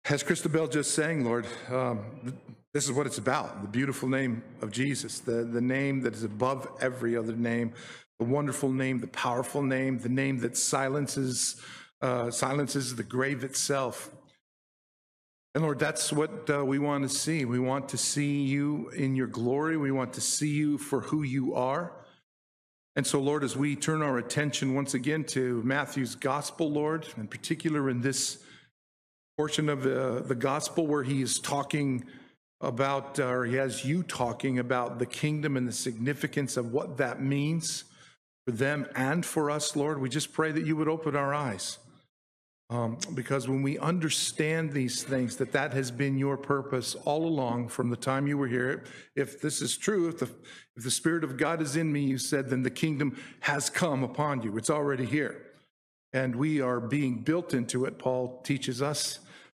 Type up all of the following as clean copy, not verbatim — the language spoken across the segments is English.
As Christabel just sang, Lord, this is what it's about, the beautiful name of Jesus, the name that is above every other name, the wonderful name, the powerful name, the name that silences the grave itself. And Lord, that's what we want to see. We want to see you in your glory. We want to see you for who you are. And so, Lord, as we turn our attention once again to Matthew's gospel, Lord, in particular in this portion of the gospel where he is talking about, or he has you talking about the kingdom and the significance of what that means for them and for us, Lord, we just pray that you would open our eyes. Because when we understand these things, that has been your purpose all along from the time you were here. If this is true, if the Spirit of God is in me, you said, then the kingdom has come upon you. It's already here. And we are being built into it, Paul teaches us,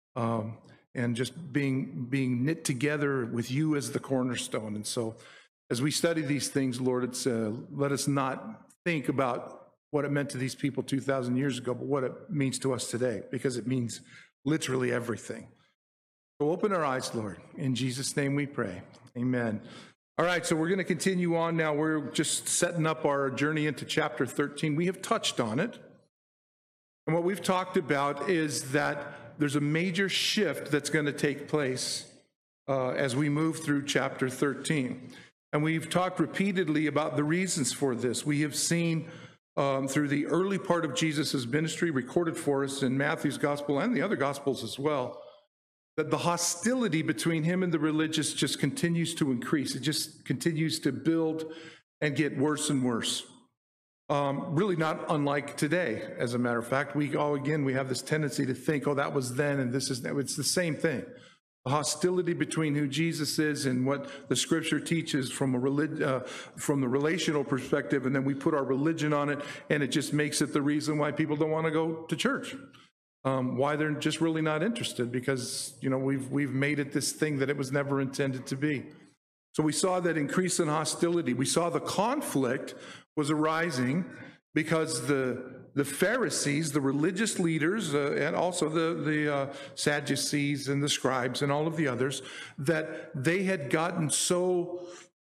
and just being knit together with you as the cornerstone. And so as we study these things, Lord, let us not think about what it meant to these people 2,000 years ago, but what it means to us today, because it means literally everything. So open our eyes, Lord. In Jesus' name we pray. Amen. All right, so we're going to continue on now. We're just setting up our journey into chapter 13. We have touched on it. And what we've talked about is that there's a major shift that's going to take place as we move through chapter 13. And we've talked repeatedly about the reasons for this. We have seen through the early part of Jesus' ministry, recorded for us in Matthew's gospel and the other gospels as well, that the hostility between him and the religious just continues to increase. It just continues to build and get worse and worse. Really not unlike today, as a matter of fact. We have this tendency to think, oh, that was then and this is now. It's the same thing. The hostility between who Jesus is and what the Scripture teaches from the relational perspective, and then we put our religion on it, and it just makes it the reason why people don't want to go to church. Why they're just really not interested, because we've made it this thing that it was never intended to be. So we saw that increase in hostility. We saw the conflict was arising because the Pharisees, the religious leaders, and also the Sadducees and the scribes and all of the others, that they had gotten so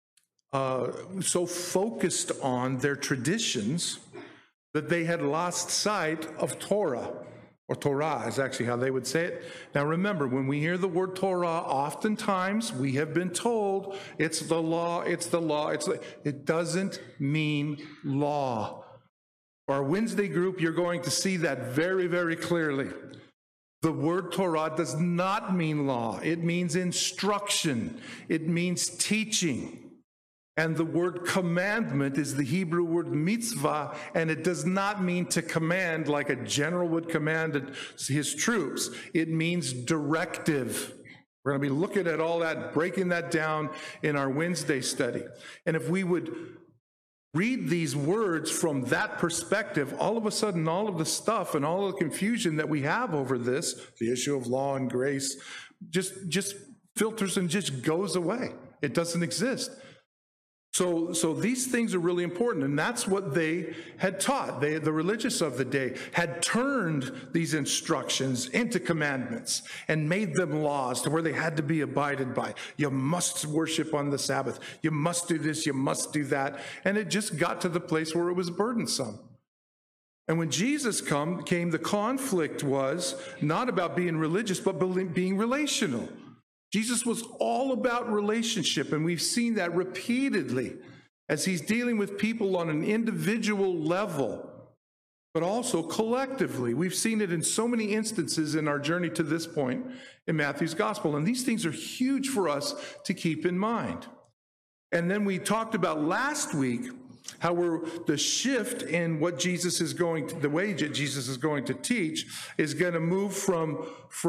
focused on their traditions that they had lost sight of Torah, or Torah is actually how they would say it. Now remember, when we hear the word Torah, oftentimes we have been told it's the law, it's the law. It doesn't mean law. Our Wednesday group, you're going to see that very, very clearly. The word Torah does not mean law. It means instruction. It means teaching. And the word commandment is the Hebrew word mitzvah, and it does not mean to command like a general would command his troops. It means directive. We're going to be looking at all that, breaking that down in our Wednesday study. And if we would read these words from that perspective, all of a sudden, all of the stuff and all of the confusion that we have over this, the issue of law and grace, just filters and just goes away. It doesn't exist. So these things are really important, and that's what they had taught. The religious of the day had turned these instructions into commandments and made them laws to where they had to be abided by. You must worship on the Sabbath. You must do this. You must do that. And it just got to the place where it was burdensome. And when Jesus came, the conflict was not about being religious, but being relational. Jesus was all about relationship, and we've seen that repeatedly as he's dealing with people on an individual level, but also collectively. We've seen it in so many instances in our journey to this point in Matthew's gospel, and these things are huge for us to keep in mind. And then we talked about last week how the shift in what Jesus is going to, the way Jesus is going to teach is going to move from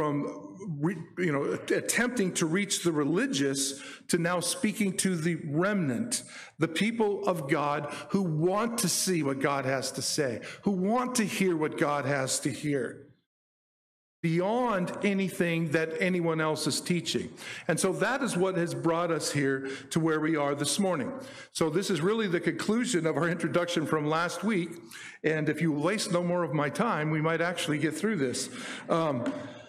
attempting to reach the religious to now speaking to the remnant, the people of God who want to see what God has to say, who want to hear what God has to hear, beyond anything that anyone else is teaching. And so that is what has brought us here to where we are this morning. So this is really the conclusion of our introduction from last week. And if you waste no more of my time, we might actually get through this.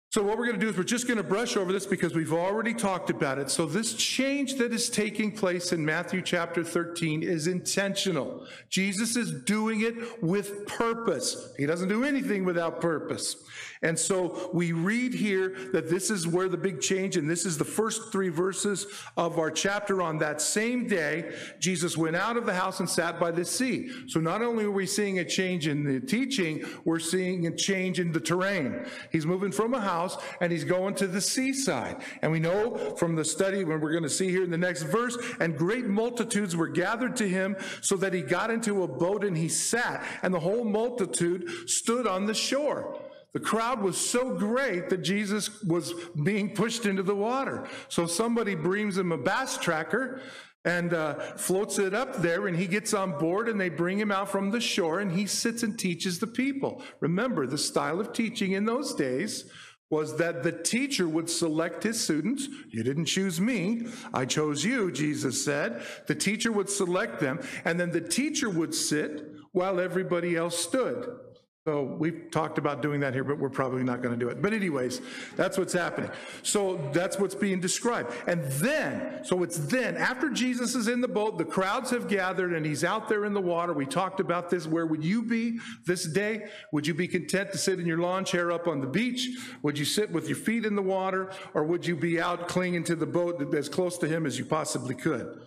So what we're going to do is we're just going to brush over this because we've already talked about it. So this change that is taking place in Matthew chapter 13 is intentional. Jesus is doing it with purpose. He doesn't do anything without purpose. And so we read here that this is where the big change, and this is the first 3 verses of our chapter. On that same day, Jesus went out of the house and sat by the sea. So not only are we seeing a change in the teaching, we're seeing a change in the terrain. He's moving from a house and he's going to the seaside. And we know from the study, when we're going to see here in the next verse, and great multitudes were gathered to him, so that he got into a boat and he sat, and the whole multitude stood on the shore. The crowd was so great that Jesus was being pushed into the water. So somebody brings him a bass tracker and floats it up there, and he gets on board, and they bring him out from the shore, and he sits and teaches the people. Remember, the style of teaching in those days was that the teacher would select his students. You didn't choose me, I chose you, Jesus said. The teacher would select them, and then the teacher would sit while everybody else stood. So we've talked about doing that here, but we're probably not going to do it. But anyways, that's what's happening. So that's what's being described. And then, so it's then, after Jesus is in the boat, the crowds have gathered, and he's out there in the water. We talked about this. Where would you be this day? Would you be content to sit in your lawn chair up on the beach? Would you sit with your feet in the water? Or would you be out clinging to the boat as close to him as you possibly could?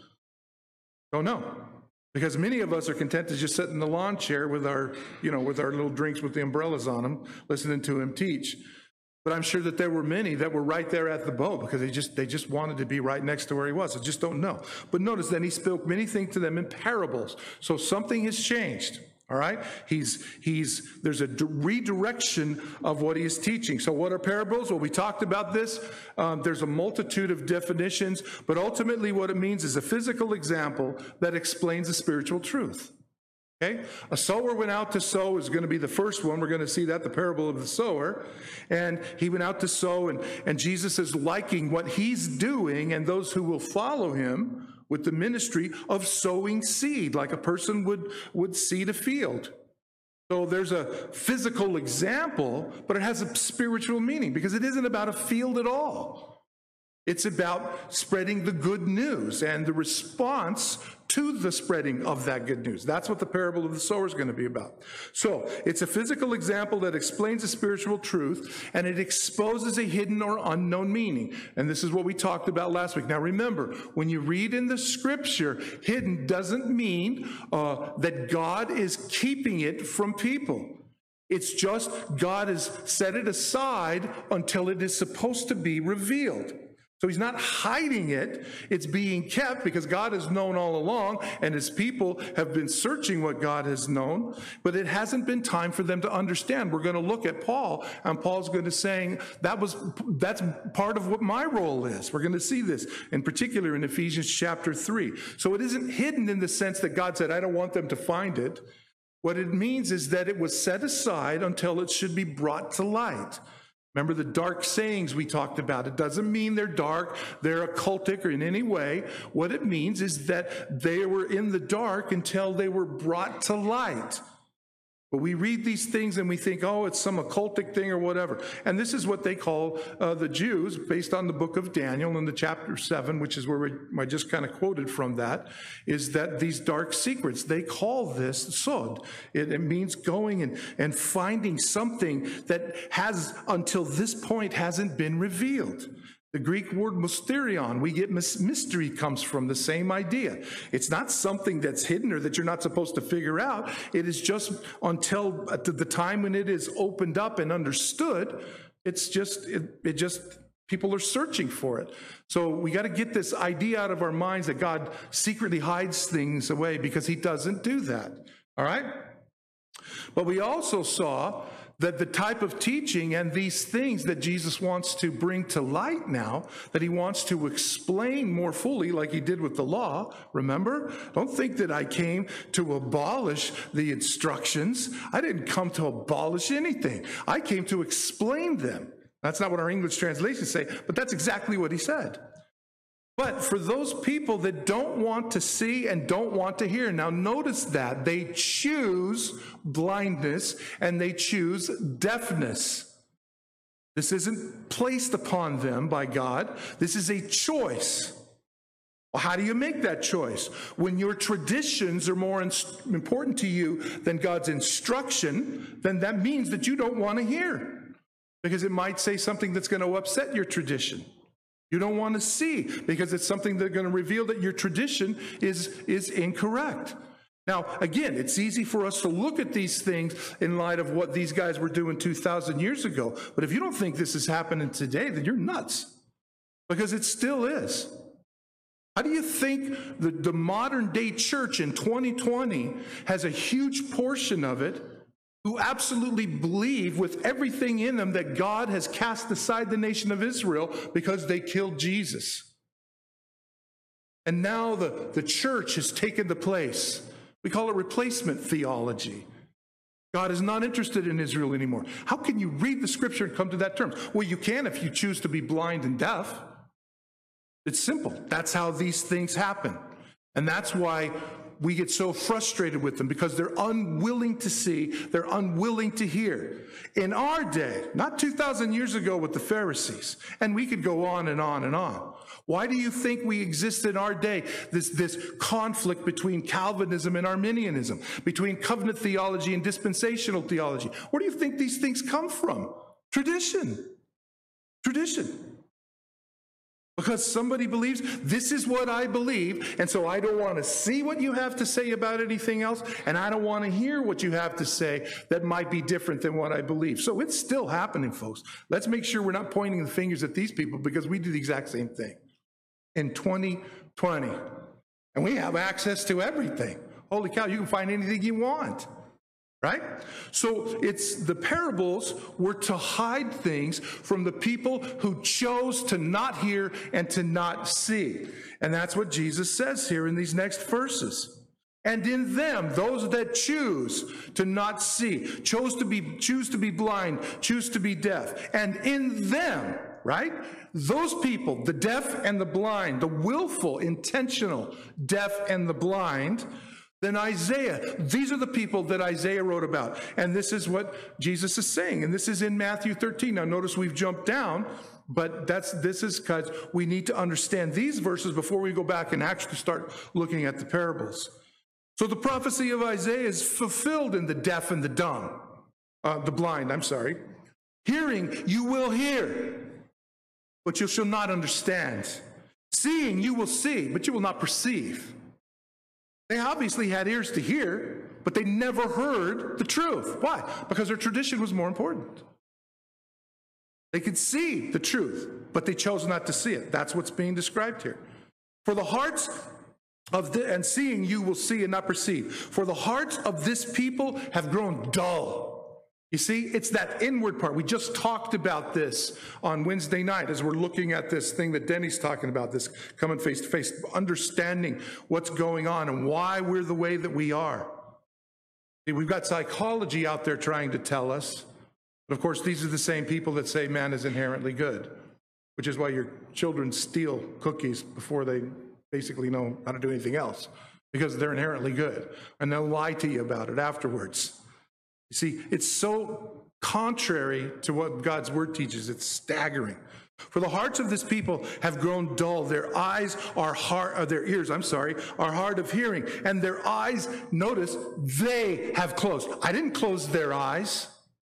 Don't know. Because many of us are content to just sit in the lawn chair with our, with our little drinks with the umbrellas on them, listening to him teach. But I'm sure that there were many that were right there at the boat because they just wanted to be right next to where he was. I just don't know. But notice then he spoke many things to them in parables. So something has changed. All right? There's a redirection of what he is teaching. So what are parables? Well, we talked about this. There's a multitude of definitions, but ultimately what it means is a physical example that explains a spiritual truth. Okay? A sower went out to sow is going to be the first one. We're going to see that, the parable of the sower. And he went out to sow, and Jesus is liking what he's doing and those who will follow him with the ministry of sowing seed, like a person would seed a field. So there's a physical example, but it has a spiritual meaning because it isn't about a field at all. It's about spreading the good news and the response to the spreading of that good news. That's what the parable of the sower is going to be about. So it's a physical example that explains a spiritual truth, and it exposes a hidden or unknown meaning. And this is what we talked about last week. Now remember, when you read in the scripture, hidden doesn't mean that God is keeping it from people. It's just God has set it aside until it is supposed to be revealed. So he's not hiding it. It's being kept because God has known all along, and his people have been searching what God has known, but it hasn't been time for them to understand. We're going to look at Paul, and Paul's going to say that's part of what my role is. We're going to see this in particular in Ephesians chapter 3. So it isn't hidden in the sense that God said, I don't want them to find it. What it means is that it was set aside until it should be brought to light. Remember the dark sayings we talked about. It doesn't mean they're dark, they're occultic or in any way. What it means is that they were in the dark until they were brought to light. But we read these things and we think, oh, it's some occultic thing or whatever. And this is what they call the Jews, based on the book of Daniel in the chapter 7, which is where I just kind of quoted from that, is that these dark secrets, they call this sod. It means going and finding something that has, until this point, hasn't been revealed. The Greek word mysterion, we get mystery, comes from the same idea. It's not something that's hidden or that you're not supposed to figure out. It is just until at the time when it is opened up and understood, it's just, it just, people are searching for it. So we got to get this idea out of our minds that God secretly hides things away, because he doesn't do that. All right? But we also saw that the type of teaching and these things that Jesus wants to bring to light now, that he wants to explain more fully like he did with the law. Remember? Don't think that I came to abolish the instructions. I didn't come to abolish anything. I came to explain them. That's not what our English translations say, but that's exactly what he said. But for those people that don't want to see and don't want to hear, now notice that they choose blindness and they choose deafness. This isn't placed upon them by God. This is a choice. Well, how do you make that choice? When your traditions are more important to you than God's instruction, then that means that you don't want to hear, because it might say something that's going to upset your tradition. You don't want to see because it's something that's going to reveal that your tradition is incorrect. Now, again, it's easy for us to look at these things in light of what these guys were doing 2,000 years ago. But if you don't think this is happening today, then you're nuts, because it still is. How do you think the modern day church in 2020 has a huge portion of it who absolutely believe with everything in them that God has cast aside the nation of Israel because they killed Jesus? And now the church has taken the place. We call it replacement theology. God is not interested in Israel anymore. How can you read the scripture and come to that term? Well, you can if you choose to be blind and deaf. It's simple. That's how these things happen. And that's why we get so frustrated with them, because they're unwilling to see, they're unwilling to hear. In our day, not 2,000 years ago with the Pharisees, and we could go on and on and on. Why do you think we exist in our day? This conflict between Calvinism and Arminianism, between covenant theology and dispensational theology. Where do you think these things come from? Tradition. Tradition. Because somebody believes, this is what I believe, and so I don't want to see what you have to say about anything else, and I don't want to hear what you have to say that might be different than what I believe. So it's still happening, folks. Let's make sure we're not pointing the fingers at these people, because we do the exact same thing in 2020. And we have access to everything. Holy cow, you can find anything you want. Right? So the parables were to hide things from the people who chose to not hear and to not see. And that's what Jesus says here in these next verses. And in them, those that choose to not see, choose to be blind, choose to be deaf. And in them, right? Those people, the deaf and the blind, the willful, intentional deaf and the blind, then Isaiah, these are the people that Isaiah wrote about. And this is what Jesus is saying. And this is in Matthew 13. Now notice we've jumped down, but this is because we need to understand these verses before we go back and actually start looking at the parables. So the prophecy of Isaiah is fulfilled in the deaf and the dumb, the blind, I'm sorry. Hearing, you will hear, but you shall not understand. Seeing, you will see, but you will not perceive. They obviously had ears to hear, but they never heard the truth. Why? Because their tradition was more important. They could see the truth, but they chose not to see it. That's what's being described here. For the hearts of and seeing you will see and not perceive. For the hearts of this people have grown dull. You see, it's that inward part. We just talked about this on Wednesday night as we're looking at this thing that Denny's talking about, this coming face to face, understanding what's going on and why we're the way that we are. See, we've got psychology out there trying to tell us, but of course these are the same people that say man is inherently good, which is why your children steal cookies before they basically know how to do anything else, because they're inherently good, and they'll lie to you about it afterwards. You see, it's so contrary to what God's word teaches. It's staggering. For the hearts of this people have grown dull. Their ears are hard of hearing. And their eyes, notice, they have closed. I didn't close their eyes.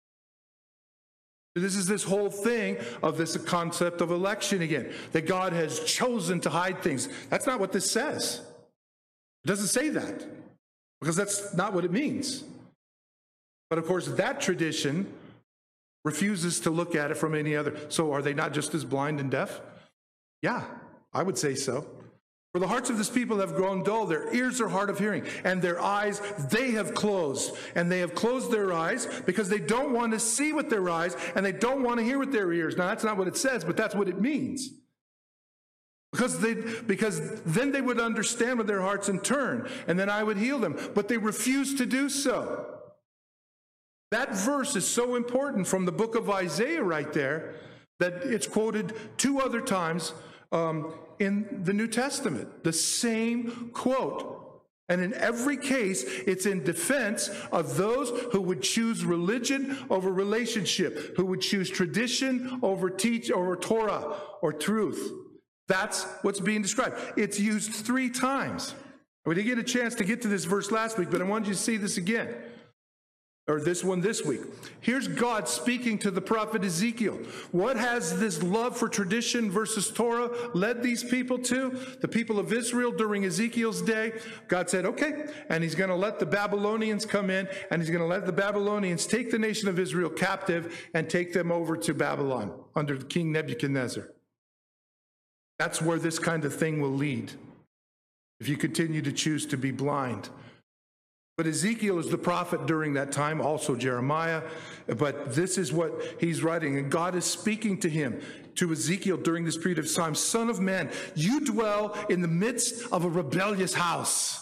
This is this whole thing of this concept of election again, that God has chosen to hide things. That's not what this says. It doesn't say that, because that's not what it means. But of course, that tradition refuses to look at it from any other. So are they not just as blind and deaf? Yeah, I would say so. For the hearts of this people have grown dull, their ears are hard of hearing, and their eyes they have closed. And they have closed their eyes because they don't want to see with their eyes, and they don't want to hear with their ears. Now, that's not what it says, but that's what it means. Because then they would understand with their hearts and turn, and then I would heal them. But they refuse to do so. That verse is so important from the book of Isaiah right there that it's quoted 2 other times in the New Testament. The same quote. And in every case, it's in defense of those who would choose religion over relationship, who would choose tradition over Torah or truth. That's what's being described. It's used 3 times. We didn't get a chance to get to this verse last week, but I wanted you to see this again. Or this one this week. Here's God speaking to the prophet Ezekiel. What has this love for tradition versus Torah led these people to? The people of Israel during Ezekiel's day. God said, okay, and he's going to let the Babylonians come in, and he's going to let the Babylonians take the nation of Israel captive and take them over to Babylon under King Nebuchadnezzar. That's where this kind of thing will lead if you continue to choose to be blind. But Ezekiel is the prophet during that time, also Jeremiah. But this is what he's writing. And God is speaking to him, to Ezekiel during this period of time. Son of man, you dwell in the midst of a rebellious house.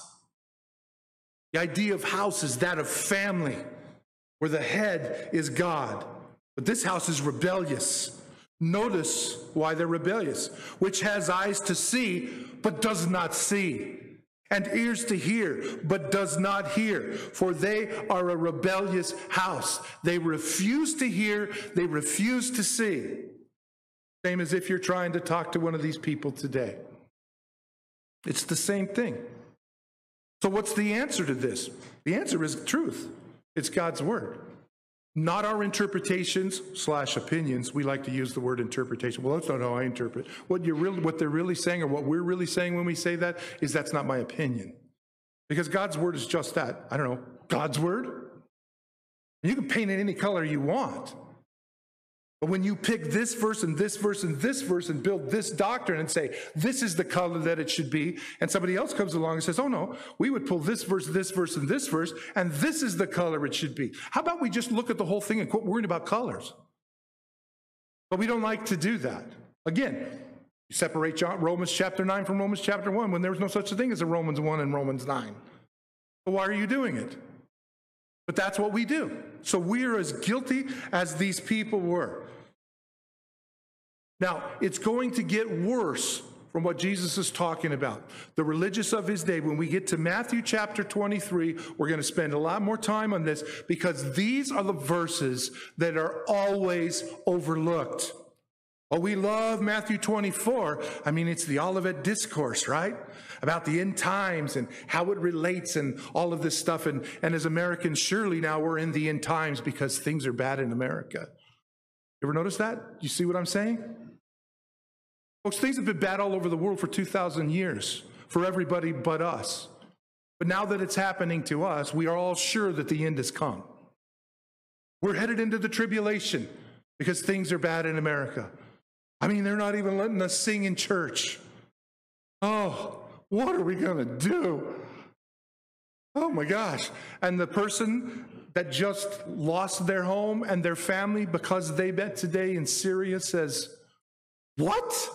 The idea of house is that of family, where the head is God. But this house is rebellious. Notice why they're rebellious. Which has eyes to see, but does not see. And ears to hear, but does not hear, for they are a rebellious house. They refuse to hear, they refuse to see. Same as if you're trying to talk to one of these people today. It's the same thing. So what's the answer to this? The answer is truth. It's God's word. Not our interpretations / opinions. We like to use the word interpretation. Well, that's not how I interpret. What they're really saying, or what we're really saying when we say that, is that's not my opinion. Because God's word is just that. I don't know, God's word? You can paint it any color you want. But when you pick this verse and this verse and this verse and build this doctrine and say, this is the color that it should be, and somebody else comes along and says, oh no, we would pull this verse, and this verse, and this is the color it should be. How about we just look at the whole thing and quit worrying about colors? But we don't like to do that. Again, you separate Romans chapter 9 from Romans chapter 1 when there was no such a thing as a Romans 1 and Romans 9. So why are you doing it? But that's what we do. So we are as guilty as these people were. Now, it's going to get worse from what Jesus is talking about. The religious of his day, when we get to Matthew chapter 23, we're going to spend a lot more time on this because these are the verses that are always overlooked. Oh, we love Matthew 24. I mean, it's the Olivet Discourse, right? About the end times and how it relates and all of this stuff. And as Americans, surely now we're in the end times because things are bad in America. You ever notice that? You see what I'm saying? Folks, things have been bad all over the world for 2,000 years, for everybody but us. But now that it's happening to us, we are all sure that the end has come. We're headed into the tribulation because things are bad in America. I mean, they're not even letting us sing in church. Oh, what are we going to do? Oh my gosh. And the person that just lost their home and their family because they met today in Syria says, what?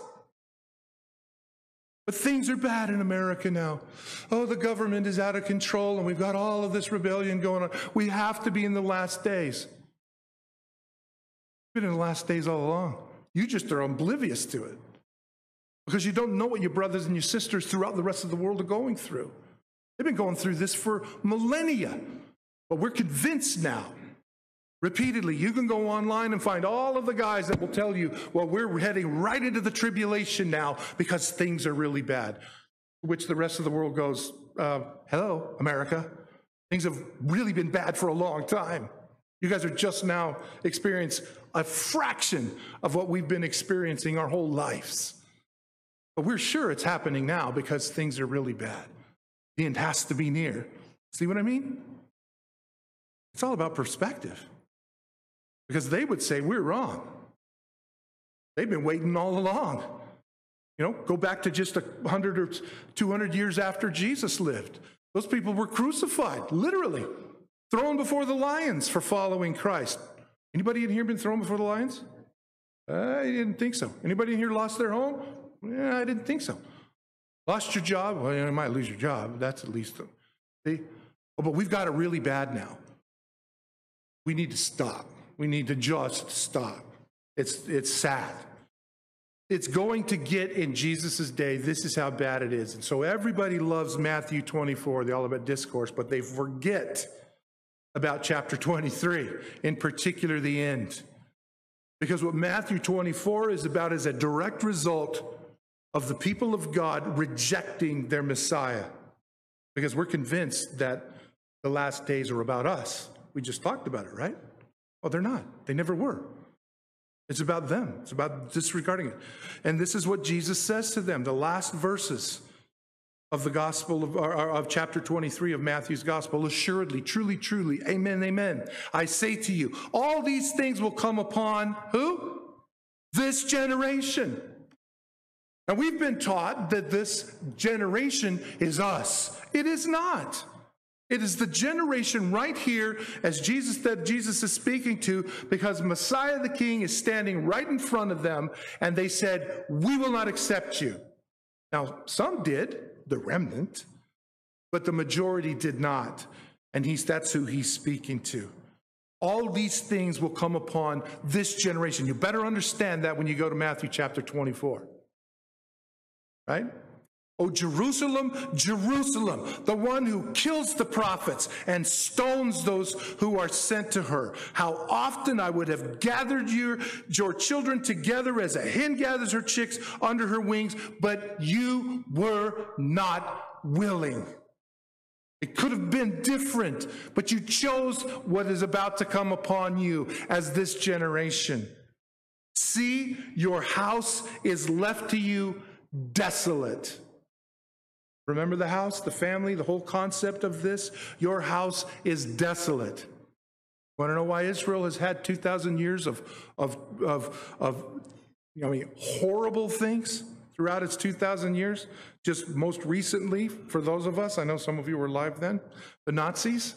But things are bad in America now. Oh, the government is out of control and we've got all of this rebellion going on. We have to be in the last days. We've been in the last days all along. You just are oblivious to it because you don't know what your brothers and your sisters throughout the rest of the world are going through. They've been going through this for millennia, but we're convinced now. Repeatedly, you can go online and find all of the guys that will tell you, well, we're heading right into the tribulation now because things are really bad. Which the rest of the world goes, hello, America. Things have really been bad for a long time. You guys are just now experiencing a fraction of what we've been experiencing our whole lives. But we're sure it's happening now because things are really bad. The end has to be near. See what I mean? It's all about perspective. Because they would say, we're wrong. They've been waiting all along. You know, go back to just 100 or 200 years after Jesus lived. Those people were crucified, literally, thrown before the lions for following Christ. Anybody in here been thrown before the lions? I didn't think so. Anybody in here lost their home? Yeah, I didn't think so. Lost your job? Well, you might lose your job. That's at least, see? Oh, but we've got it really bad now. We need to stop. We need to just stop. It's sad. It's going to get in Jesus' day, this is how bad it is. And so everybody loves Matthew 24, the Olivet Discourse, but they forget about chapter 23, in particular the end. Because what Matthew 24 is about is a direct result of the people of God rejecting their Messiah. Because we're convinced that the last days are about us. We just talked about it, right? Well, they're not. They never were. It's about them. It's about disregarding it. And this is what Jesus says to them, the last verses of the gospel of chapter 23 of Matthew's gospel. Assuredly, truly, truly, amen, amen. I say to you, all these things will come upon who? This generation. And we've been taught that this generation is us. It is not. It is the generation right here, as Jesus said, Jesus is speaking to, because Messiah the King is standing right in front of them, and they said, we will not accept you. Now, some did, the remnant, but the majority did not. And that's who he's speaking to. All these things will come upon this generation. You better understand that when you go to Matthew chapter 24. Right? Oh, Jerusalem, Jerusalem, the one who kills the prophets and stones those who are sent to her. How often I would have gathered your children together as a hen gathers her chicks under her wings, but you were not willing. It could have been different, but you chose what is about to come upon you as this generation. See, your house is left to you desolate. Remember the house, the family, the whole concept of this? Your house is desolate. Want to know why Israel has had 2,000 years of horrible things throughout its 2,000 years? Just most recently, for those of us, I know some of you were alive then, the Nazis.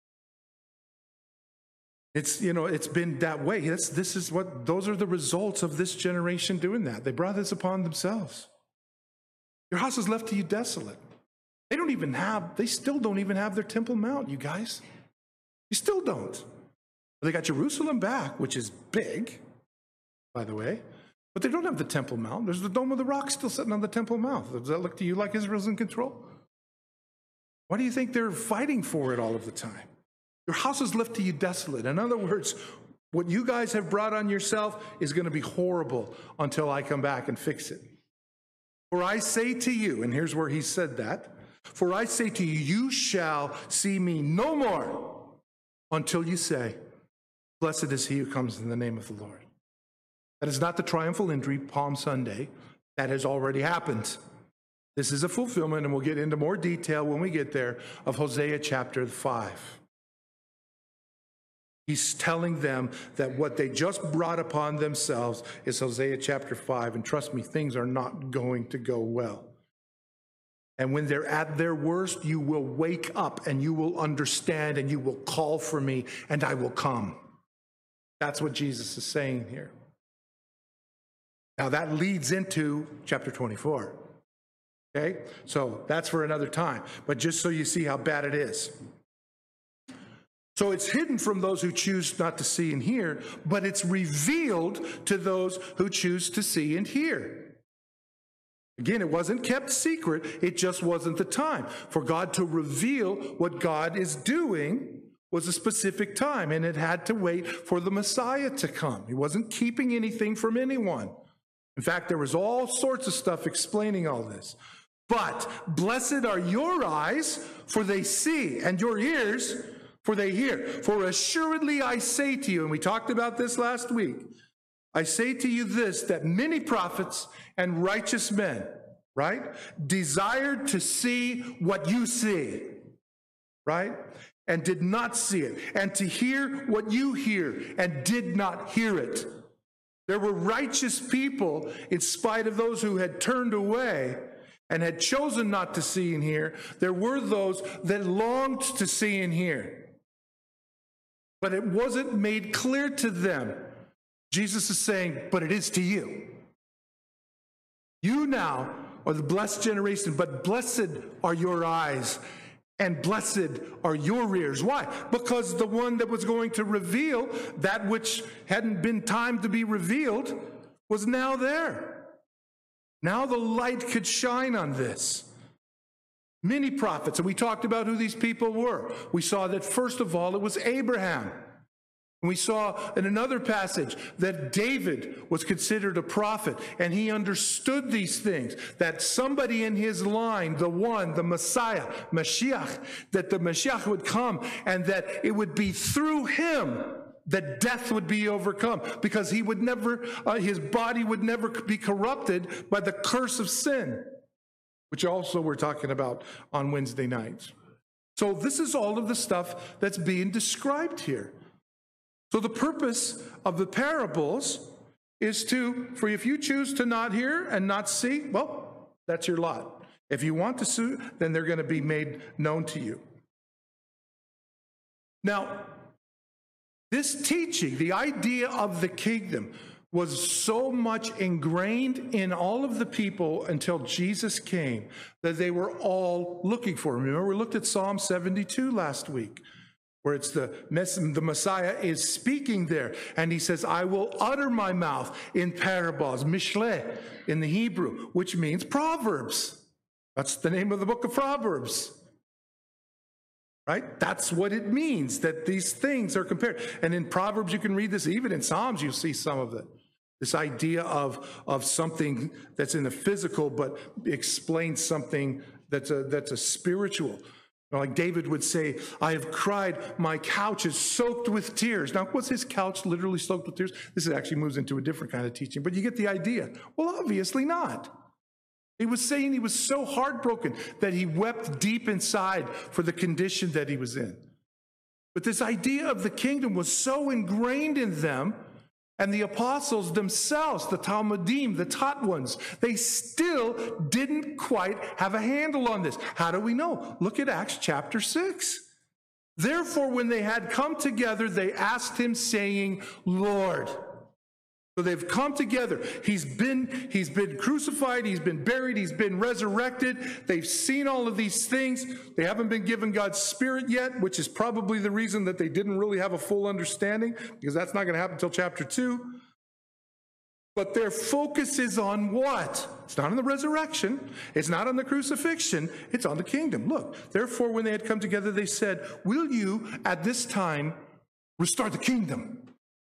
It's been that way. Those are the results of this generation doing that. They brought this upon themselves. Your house is left to you desolate. They still don't even have their Temple Mount, you guys. You still don't. They got Jerusalem back, which is big, by the way, but they don't have the Temple Mount. There's the Dome of the Rock still sitting on the Temple Mount. Does that look to you like Israel's in control? Why do you think they're fighting for it all of the time? Your house is left to you desolate. In other words, what you guys have brought on yourself is going to be horrible until I come back and fix it. For I say to you, and here's where he said that, for I say to you, you shall see me no more until you say, blessed is he who comes in the name of the Lord. That is not the triumphal entry, Palm Sunday. That has already happened. This is a fulfillment, and we'll get into more detail when we get there, of Hosea chapter 5. He's telling them that what they just brought upon themselves is Hosea chapter 5. And trust me, things are not going to go well. And when they're at their worst, you will wake up and you will understand and you will call for me and I will come. That's what Jesus is saying here. Now that leads into chapter 24. Okay? So that's for another time. But just so you see how bad it is. So it's hidden from those who choose not to see and hear, but it's revealed to those who choose to see and hear. Again, it wasn't kept secret. It just wasn't the time. For God to reveal what God is doing was a specific time, and it had to wait for the Messiah to come. He wasn't keeping anything from anyone. In fact, there was all sorts of stuff explaining all this. But blessed are your eyes, for they see, and your ears, for they hear. For assuredly I say to you, and we talked about this last week, I say to you this, that many prophets and righteous men, right, desired to see what you see, right, and did not see it, and to hear what you hear and did not hear it. There were righteous people, in spite of those who had turned away and had chosen not to see and hear. There were those that longed to see and hear. But it wasn't made clear to them. Jesus is saying, but it is to you. You now are the blessed generation, but blessed are your eyes, and blessed are your ears. Why? Because the one that was going to reveal that which hadn't been time to be revealed was now there. Now the light could shine on this. Many prophets, and we talked about who these people were. We saw that first of all, it was Abraham. And we saw in another passage that David was considered a prophet, and he understood these things, that somebody in his line, the Messiah, Mashiach, that the Mashiach would come, and that it would be through him that death would be overcome, because he would never, his body would never be corrupted by the curse of sin, which also we're talking about on Wednesday nights. So this is all of the stuff that's being described here. So the purpose of the parables is for if you choose to not hear and not see, well, that's your lot. If you want to sue, then they're going to be made known to you. Now, this teaching, the idea of the kingdom, was so much ingrained in all of the people until Jesus came that they were all looking for him. Remember, we looked at Psalm 72 last week, where it's the Messiah is speaking there, and he says, I will utter my mouth in parables, mishle in the Hebrew, which means Proverbs. That's the name of the book of Proverbs. Right? That's what it means, that these things are compared. And in Proverbs, you can read this. Even in Psalms, you'll see some of it. This idea of something that's in the physical, but explains something that's a spiritual. Like David would say, I have cried, my couch is soaked with tears. Now, was his couch literally soaked with tears? This actually moves into a different kind of teaching, but you get the idea. Well, obviously not. He was saying he was so heartbroken that he wept deep inside for the condition that he was in. But this idea of the kingdom was so ingrained in them, and the apostles themselves, the Talmudim, the taught ones, they still didn't quite have a handle on this. How do we know? Look at Acts chapter 6. Therefore, when they had come together, they asked him, saying, Lord. So they've come together. He's been crucified, he's been buried, he's been resurrected. They've seen all of these things. They haven't been given God's Spirit yet, which is probably the reason that they didn't really have a full understanding, because that's not going to happen until chapter 2. But their focus is on what? It's not on the resurrection. It's not on the crucifixion. It's on the kingdom. Look, therefore, when they had come together, they said, will you at this time restore the kingdom?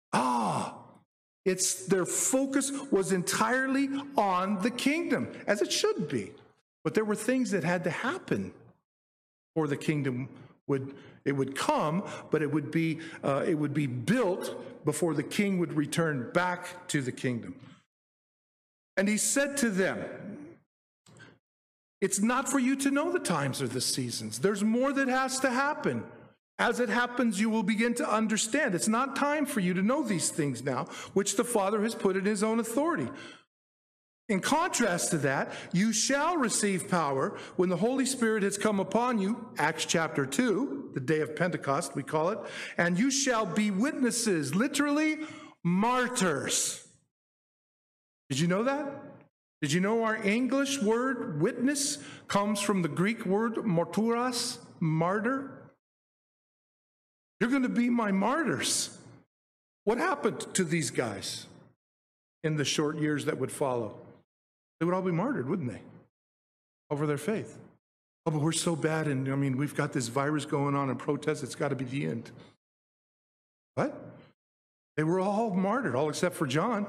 Their focus was entirely on the kingdom, as it should be. But there were things that had to happen for the kingdom would come, but it would be built before the king would return back to the kingdom. And he said to them, it's not for you to know the times or the seasons. There's more that has to happen. As it happens, you will begin to understand. It's not time for you to know these things now, which the Father has put in his own authority. In contrast to that, you shall receive power when the Holy Spirit has come upon you, Acts chapter 2, the day of Pentecost, we call it, and you shall be witnesses, literally martyrs. Did you know that? Did you know our English word witness comes from the Greek word marturas, martyr? You're going to be my martyrs. What happened to these guys in the short years that would follow? They would all be martyred, wouldn't they? Over their faith. Oh, but we're so bad, and we've got this virus going on and protests, it's got to be the end. What? They were all martyred, all except for John.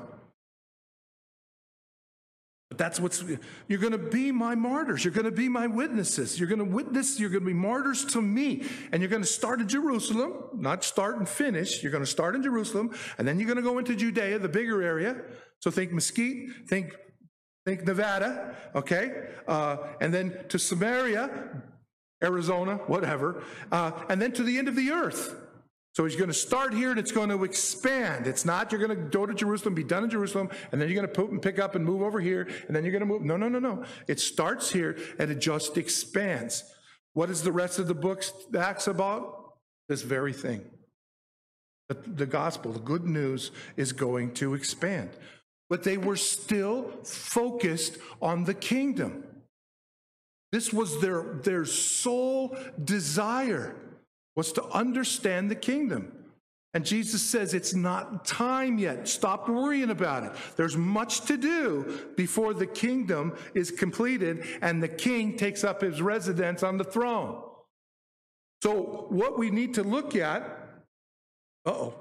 But that's you're going to be my martyrs. You're going to be my witnesses. You're going to witness, you're going to be martyrs to me. And you're going to start in Jerusalem, not start and finish. You're going to start in Jerusalem, and then you're going to go into Judea, the bigger area. So think Mesquite, think Nevada, okay? And then to Samaria, Arizona, whatever. And then to the end of the earth. So he's going to start here and it's going to expand. It's not you're going to go to Jerusalem, be done in Jerusalem, and then you're going to pick up and move over here, and then you're going to move. No. It starts here and it just expands. What is the rest of the book Acts about? This very thing. The gospel, the good news, is going to expand. But they were still focused on the kingdom. This was their sole desire, was to understand the kingdom. And Jesus says, it's not time yet. Stop worrying about it. There's much to do before the kingdom is completed and the king takes up his residence on the throne. So what we need to look at, oh,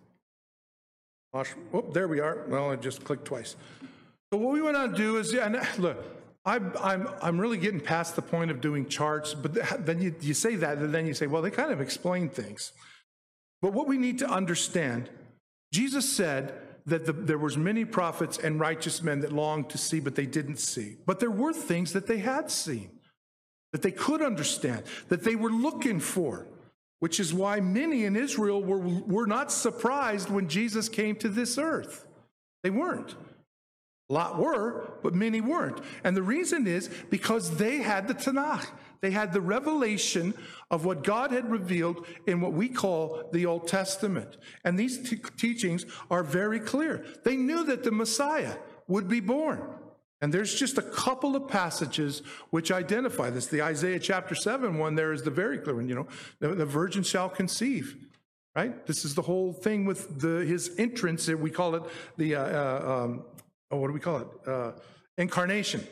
there we are. Well, I just clicked twice. So what we want to do is, and look, I'm really getting past the point of doing charts, but then you say that, and then you say, well, they kind of explain things. But what we need to understand, Jesus said that there was many prophets and righteous men that longed to see, but they didn't see. But there were things that they had seen, that they could understand, that they were looking for, which is why many in Israel were not surprised when Jesus came to this earth. They weren't. A lot were, but many weren't. And the reason is because they had the Tanakh. They had the revelation of what God had revealed in what we call the Old Testament. And these teachings are very clear. They knew that the Messiah would be born. And there's just a couple of passages which identify this. The Isaiah chapter 7 one there is the very clear one, the virgin shall conceive, right? This is the whole thing with his entrance. We call it the, what do we call it? Incarnation.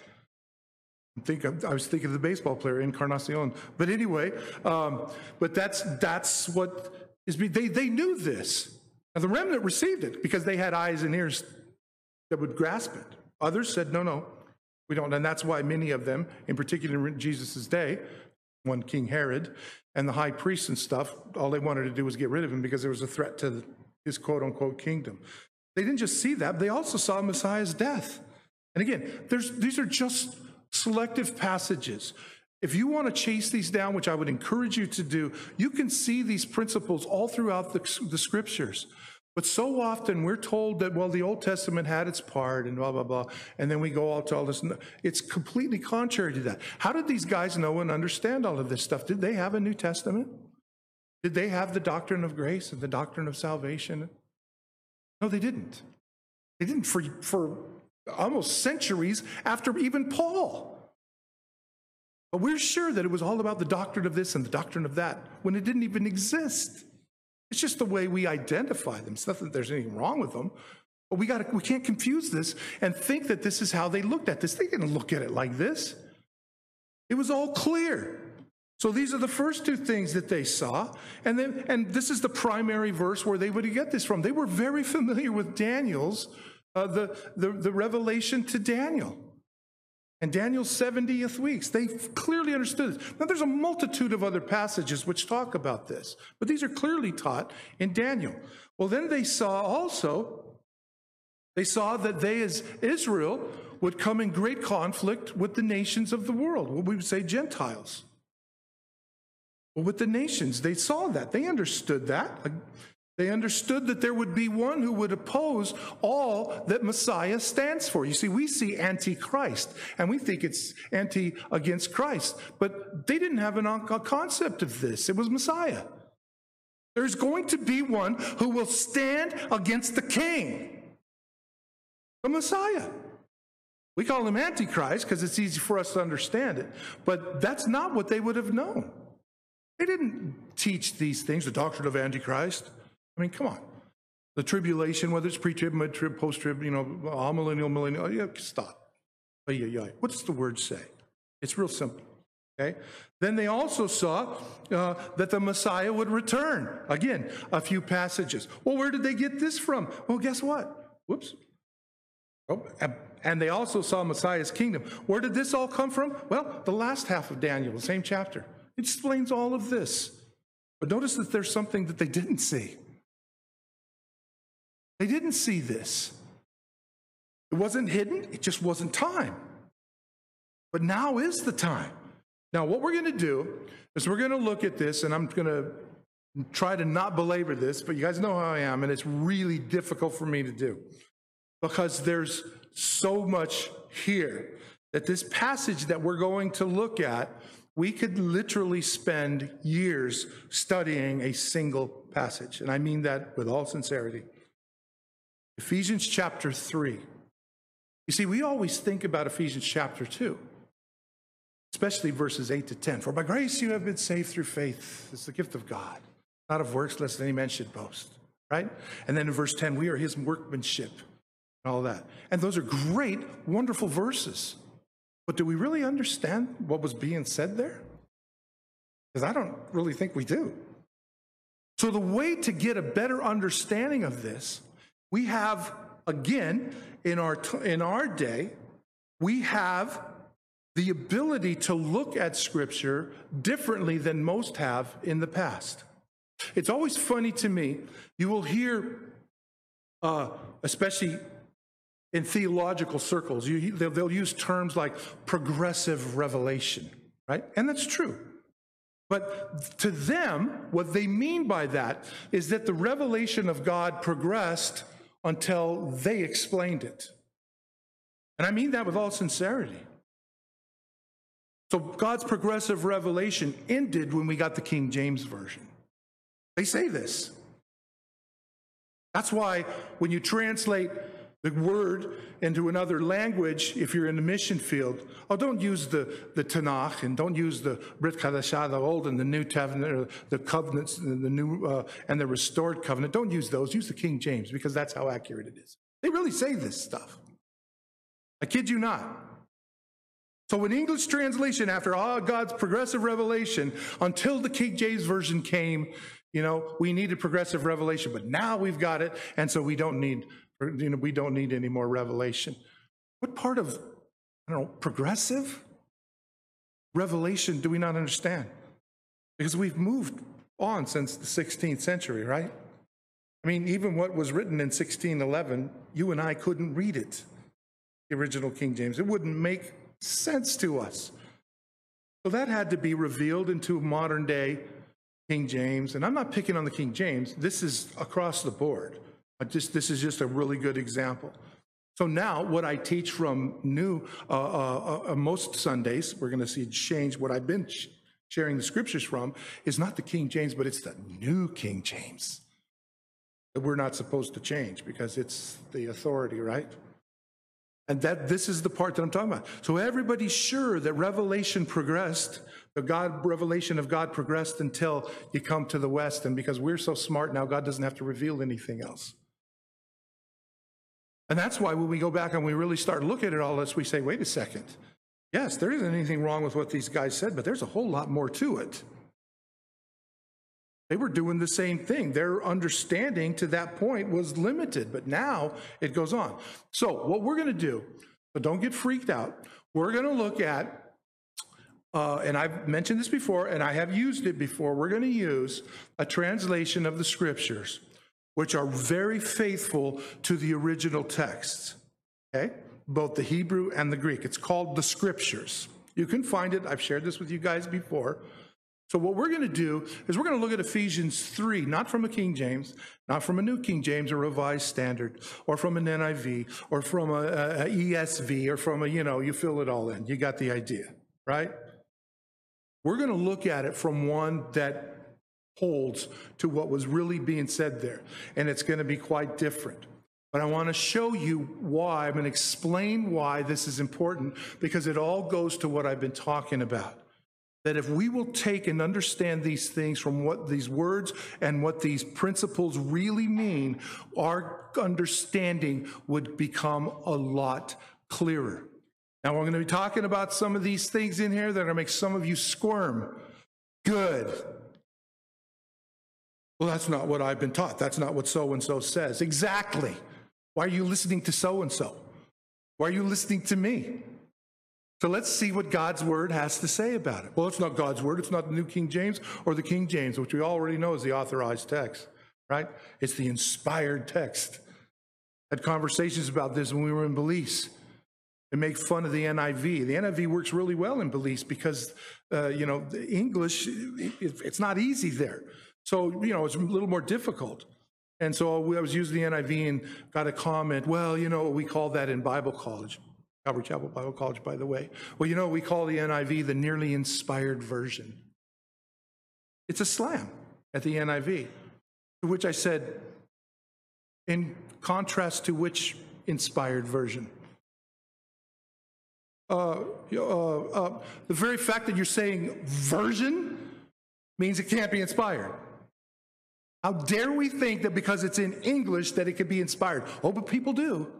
I was thinking of the baseball player, Encarnacion. But anyway, but that's what is, they knew this. And the remnant received it because they had eyes and ears that would grasp it. Others said, no, we don't. And that's why many of them, in particular in Jesus' day, one King Herod and the high priests and stuff, all they wanted to do was get rid of him because there was a threat to his quote-unquote kingdom. They didn't just see that, they also saw Messiah's death. And again, these are just selective passages. If you want to chase these down, which I would encourage you to do, you can see these principles all throughout the scriptures. But so often we're told that, well, the Old Testament had its part and blah, blah, blah. And then we go all to all this. It's completely contrary to that. How did these guys know and understand all of this stuff? Did they have a New Testament? Did they have the doctrine of grace and the doctrine of salvation? No, they didn't. They didn't for almost centuries after even Paul. But we're sure that it was all about the doctrine of this and the doctrine of that when it didn't even exist. It's just the way we identify them. It's not that there's anything wrong with them, but we can't confuse this and think that this is how they looked at this. They didn't look at it like this. It was all clear. So these are the first two things that they saw. And this is the primary verse where they would get this from. They were very familiar with Daniel's, the revelation to Daniel. And Daniel's 70th weeks, they clearly understood this. Now, there's a multitude of other passages which talk about this, but these are clearly taught in Daniel. Well, then they saw that they as Israel would come in great conflict with the nations of the world, what we would say Gentiles. Well, with the nations, they saw that. They understood that. They understood that there would be one who would oppose all that Messiah stands for. You see, we see Antichrist, and we think it's anti against Christ. But they didn't have a concept of this. It was Messiah. There's going to be one who will stand against the king, the Messiah. We call him Antichrist because it's easy for us to understand it. But that's not what they would have known. They didn't teach these things, the doctrine of Antichrist. I mean, come on. The tribulation, whether it's pre-trib, mid-trib, post-trib, millennial, yeah, stop. What's the word say? It's real simple, okay? Then they also saw that the Messiah would return. Again, a few passages. Well, where did they get this from? Well, guess what? Whoops. Oh, and they also saw Messiah's kingdom. Where did this all come from? Well, the last half of Daniel, the same chapter. It explains all of this. But notice that there's something that they didn't see. They didn't see this. It wasn't hidden. It just wasn't time. But now is the time. Now, what we're going to do is we're going to look at this, and I'm going to try to not belabor this, but you guys know how I am, and it's really difficult for me to do because there's so much here that this passage that we're going to look at, we could literally spend years studying a single passage, and I mean that with all sincerity. Ephesians chapter 3. You see, we always think about Ephesians chapter 2, especially verses 8 to 10. For by grace you have been saved through faith. It's the gift of God, not of works, lest any man should boast. right? And then in verse 10, we are his workmanship, and all that. And those are great, wonderful verses. But do we really understand what was being said there? Because I don't really think we do. So the way to get a better understanding of this, we have, again, in our day, we have the ability to look at Scripture differently than most have in the past. It's always funny to me, you will hear, especially in theological circles, they'll use terms like progressive revelation, right? And that's true. But to them, what they mean by that is that the revelation of God progressed until they explained it. And I mean that with all sincerity. So God's progressive revelation ended when we got the King James Version. They say this. That's why when you translate the word into another language, if you're in the mission field, don't use the Tanakh, and don't use the Brit Chadashah, the Old and the New Testament, or the covenants, and the new and the restored covenant. Don't use those. Use the King James, because that's how accurate it is. They really say this stuff. I kid you not. So in English translation, after all God's progressive revelation, until the King James Version came, we needed progressive revelation, but now we've got it, and so we don't need any more revelation. What part of, progressive revelation do we not understand? Because we've moved on since the 16th century, right? I mean, even what was written in 1611, you and I couldn't read it, the original King James. It wouldn't make sense to us. So that had to be revealed into modern day King James. And I'm not picking on the King James. This is across the board. This is just a really good example. So now what I teach from most Sundays, we're going to see change. What I've been sharing the scriptures from is not the King James, but it's the New King James that we're not supposed to change because it's the authority, right? And this is the part that I'm talking about. So everybody's sure that revelation progressed, the revelation of God progressed until you come to the West. And because we're so smart now, God doesn't have to reveal anything else. And that's why when we go back and we really start looking at all this, we say, wait a second. Yes, there isn't anything wrong with what these guys said, but there's a whole lot more to it. They were doing the same thing. Their understanding to that point was limited, but now it goes on. So what we're going to do, but don't get freaked out, we're going to look at, and I've mentioned this before, and I have used it before, we're going to use a translation of the scriptures, which are very faithful to the original texts, okay? Both the Hebrew and the Greek. It's called the Scriptures. You can find it. I've shared this with you guys before. So what we're going to do is we're going to look at Ephesians 3, not from a King James, not from a New King James or Revised Standard, or from an NIV, or from a ESV, or from a, you fill it all in. You got the idea, right? We're going to look at it from one that holds to what was really being said there, and it's going to be quite different. But I want to show you why. I'm going to explain why this is important, because it all goes to what I've been talking about. That if we will take and understand these things from what these words and what these principles really mean, our understanding would become a lot clearer. Now, we're going to be talking about some of these things in here that are going to make some of you squirm. Good. Well, that's not what I've been taught. That's not what so-and-so says. Exactly. Why are you listening to so-and-so? Why are you listening to me? So let's see what God's word has to say about it. Well, it's not God's word. It's not the New King James or the King James, which we already know is the authorized text, right? It's the inspired text. I had conversations about this when we were in Belize. They make fun of the NIV. The NIV works really well in Belize because, the English, it's not easy there. So, it's a little more difficult. And so I was using the NIV and got a comment, well, we call that in Bible college. Calvary Chapel Bible College, by the way. Well, we call the NIV the nearly inspired version. It's a slam at the NIV, to which I said, in contrast to which inspired version? The very fact that you're saying version means it can't be inspired. How dare we think that because it's in English that it could be inspired? Oh, but people do.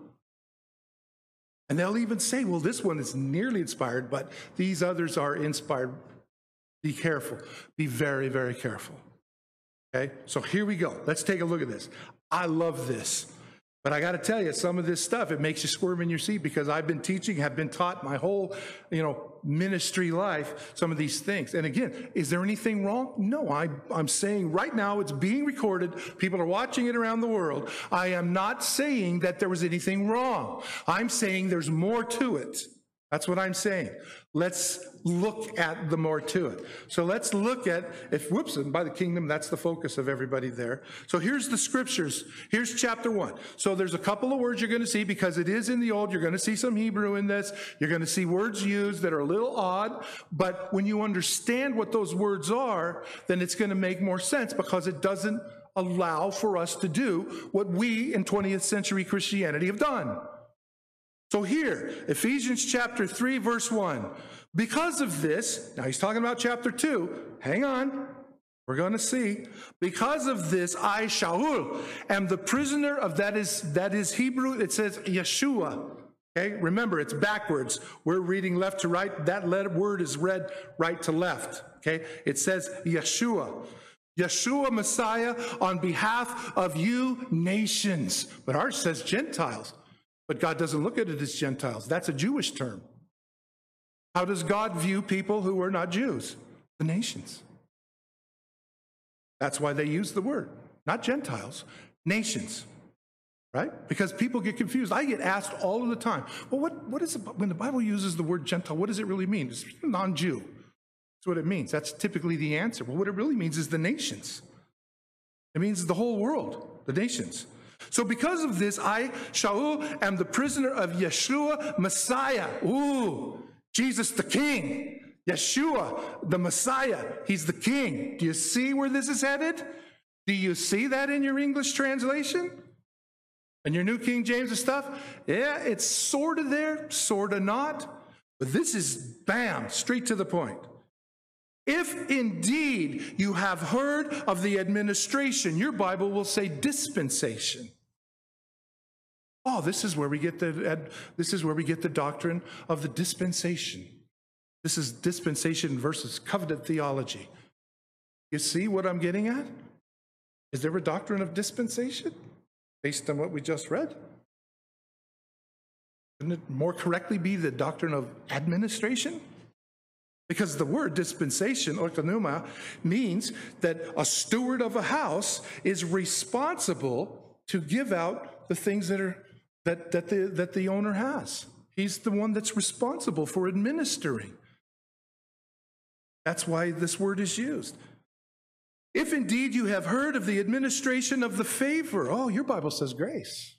And they'll even say, well, this one is nearly inspired, but these others are inspired. Be careful. Be very, very careful. Okay? So here we go. Let's take a look at this. I love this. But I got to tell you, some of this stuff, it makes you squirm in your seat, because I've been teaching, have been taught my whole, ministry life, some of these things. And again, is there anything wrong? No, I'm saying right now it's being recorded. People are watching it around the world. I am not saying that there was anything wrong. I'm saying there's more to it. That's what I'm saying. Let's look at the more to it. So let's look at, and by the kingdom, that's the focus of everybody there. So here's the scriptures. Here's chapter 1. So there's a couple of words you're going to see, because it is in the old. You're going to see some Hebrew in this. You're going to see words used that are a little odd. But when you understand what those words are, then it's going to make more sense, because it doesn't allow for us to do what we in 20th century Christianity have done. So here, Ephesians chapter 3, verse 1. Because of this, now he's talking about chapter 2. Hang on. We're going to see. Because of this, I, Shaul, am the prisoner of, that is Hebrew, it says Yeshua. Okay, remember, it's backwards. We're reading left to right. That word is read right to left. Okay, it says Yeshua. Yeshua, Messiah, on behalf of you nations. But ours says Gentiles. But God doesn't look at it as Gentiles. That's a Jewish term. How does God view people who are not Jews? The nations. That's why they use the word. Not Gentiles, nations. Right? Because people get confused. I get asked all of the time, well, what is it, when the Bible uses the word Gentile, what does it really mean? It's non-Jew. That's what it means. That's typically the answer. Well, what it really means is the nations. It means the whole world, the nations. So because of this, I, Shaul, am the prisoner of Yeshua, Messiah. Ooh, Jesus the King. Yeshua, the Messiah. He's the King. Do you see where this is headed? Do you see that in your English translation? And your New King James and stuff? Yeah, it's sort of there, sort of not. But this is, bam, straight to the point. If indeed you have heard of the administration, your Bible will say dispensation. Oh, this is where we get the doctrine of the dispensation. This is dispensation versus covenant theology. You see what I'm getting at? Is there a doctrine of dispensation based on what we just read? Couldn't it more correctly be the doctrine of administration? Because the word dispensation, oikonomia, means that a steward of a house is responsible to give out the things that the owner has. He's the one that's responsible for administering. That's why this word is used. If indeed you have heard of the administration of the favor. Oh, your Bible says grace.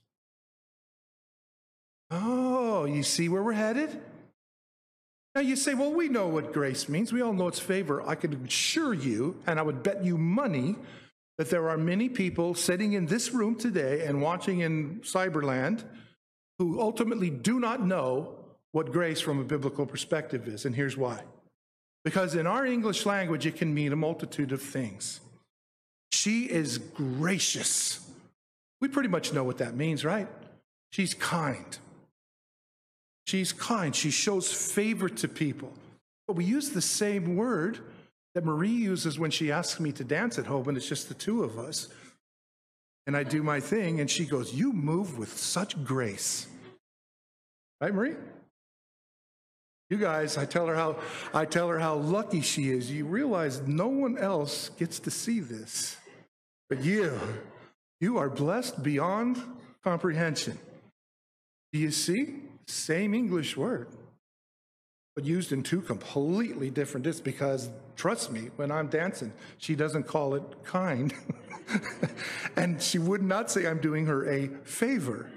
Oh, you see where we're headed? Now you say, well, we know what grace means. We all know it's favor. I could assure you, and I would bet you money, that there are many people sitting in this room today and watching in Cyberland who ultimately do not know what grace from a biblical perspective is. And here's why. Because in our English language, it can mean a multitude of things. She is gracious. We pretty much know what that means, right? She's kind. She's kind. She shows favor to people. But we use the same word that Marie uses when she asks me to dance at home, and it's just the two of us. And I do my thing, and she goes, "You move with such grace." Right, Marie? You guys, I tell her how lucky she is. You realize no one else gets to see this. But you are blessed beyond comprehension. Do you see? Same English word, but used in two completely different discs, because trust me, when I'm dancing, she doesn't call it kind. And she would not say I'm doing her a favor.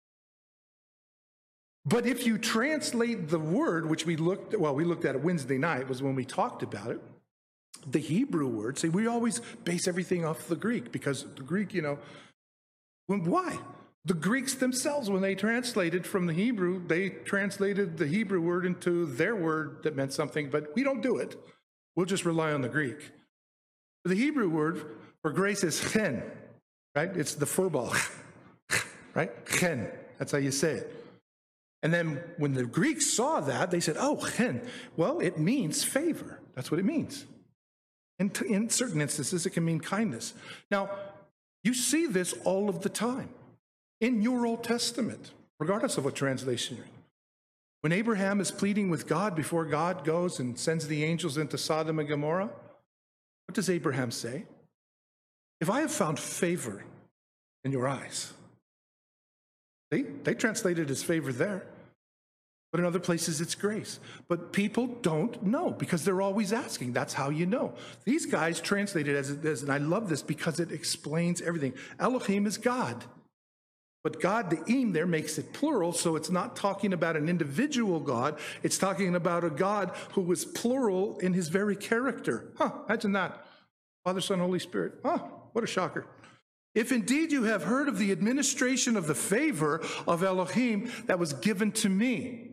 But if you translate the word, which we looked at it Wednesday night, was when we talked about it, the Hebrew word, see, we always base everything off the Greek, because the Greek, why? The Greeks themselves, when they translated from the Hebrew, they translated the Hebrew word into their word that meant something, but we don't do it. We'll just rely on the Greek. The Hebrew word For grace is chen, right? It's the furball, right? Chen, that's how you say it. And then when the Greeks saw that, they said, oh, chen, well, it means favor. That's what it means. And in certain instances, it can mean kindness. Now, you see this all of the time in your Old Testament, regardless of what translation you're in. When Abraham is pleading with God before God goes and sends the angels into Sodom and Gomorrah, what does Abraham say? If I have found favor in your eyes. They translate it as favor there. But in other places, it's grace. But people don't know because they're always asking. That's how you know. These guys translate it as, and I love this because it explains everything. Elohim is God. But God, the im there, makes it plural, so it's not talking about an individual God. It's talking about a God who was plural in his very character. Imagine that. Father, Son, Holy Spirit. What a shocker. If indeed you have heard of the administration of the favor of Elohim that was given to me,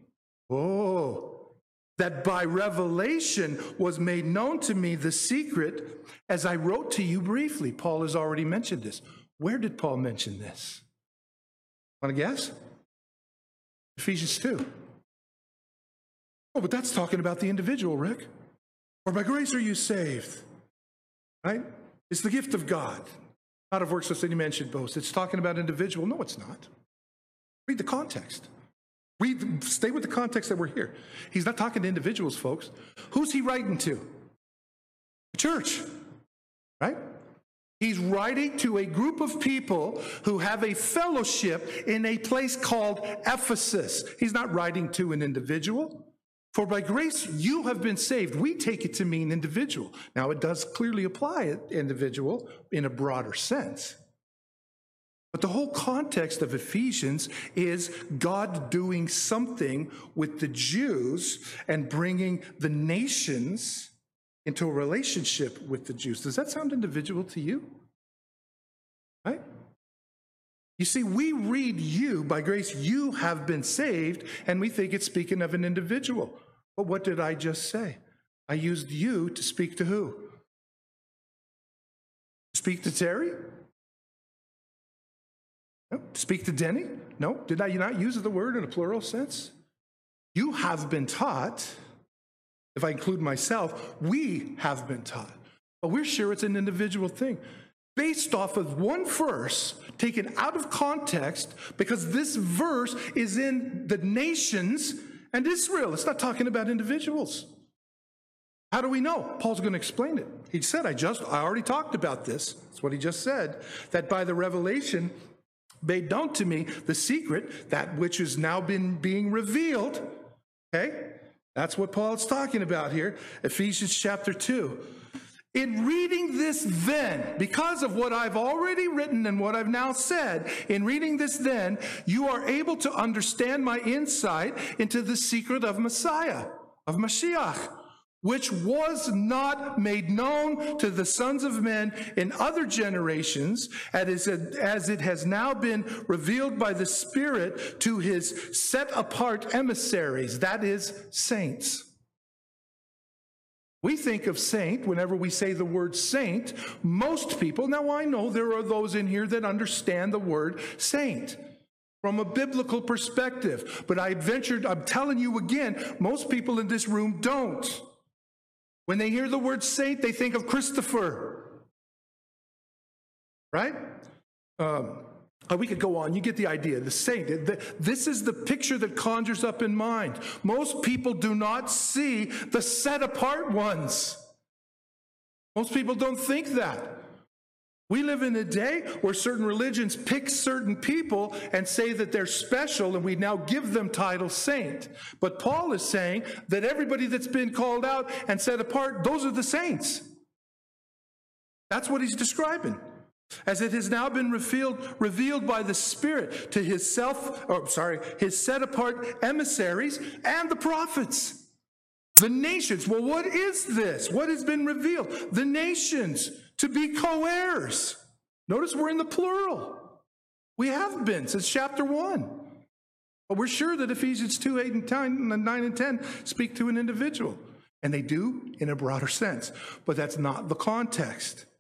that by revelation was made known to me the secret, as I wrote to you briefly. Paul has already mentioned this. Where did Paul mention this? Want to guess? Ephesians 2. Oh, but that's talking about the individual, Rick. For by grace are you saved, right? It's the gift of God. Not of works, lest any man should boast. It's talking about individual. No, it's not. Read the context. Stay with the context that we're here. He's not talking to individuals, folks. Who's he writing to? The church, right? He's writing to a group of people who have a fellowship in a place called Ephesus. He's not writing to an individual. For by grace you have been saved. We take it to mean individual. Now, it does clearly apply individual in a broader sense. But the whole context of Ephesians is God doing something with the Jews and bringing the nations into a relationship with the Jews. Does that sound individual to you? Right? You see, we read you, by grace you have been saved, and we think it's speaking of an individual. But what did I just say? I used you to speak to who? Speak to Terry? No. Speak to Denny? No. Did I not use the word in a plural sense? You have been taught. If I include myself, we have been taught. But we're sure it's an individual thing. Based off of one verse, taken out of context, because this verse is in the nations and Israel. It's not talking about individuals. How do we know? Paul's going to explain it. He said, I already talked about this. That's what he just said. That by the revelation made known to me the secret, that which has now been being revealed. Okay? That's what Paul's talking about here. Ephesians chapter 2. In reading this then, because of what I've already written and what I've now said, in reading this then, you are able to understand my insight into the secret of Messiah, of Mashiach, which was not made known to the sons of men in other generations, as it has now been revealed by the Spirit to his set-apart emissaries, that is, saints. We think of saint, whenever we say the word saint, most people, now I know there are those in here that understand the word saint from a biblical perspective, but I'm telling you again, most people in this room don't. When they hear the word saint, they think of Christopher, right? We could go on. You get the idea. The saint. This is the picture that conjures up in mind. Most people do not see the set-apart ones. Most people don't think that. We live in a day where certain religions pick certain people and say that they're special, and we now give them title saint. But Paul is saying that everybody that's been called out and set apart, those are the saints. That's what he's describing. As it has now been revealed by the Spirit to his set-apart emissaries and the prophets. The nations. Well, what is this? What has been revealed? The nations to be co-heirs. Notice we're in the plural. We have been since chapter 1. But we're sure that Ephesians 2, 8, and 9 and 10 speak to an individual. And they do in a broader sense. But that's not the context.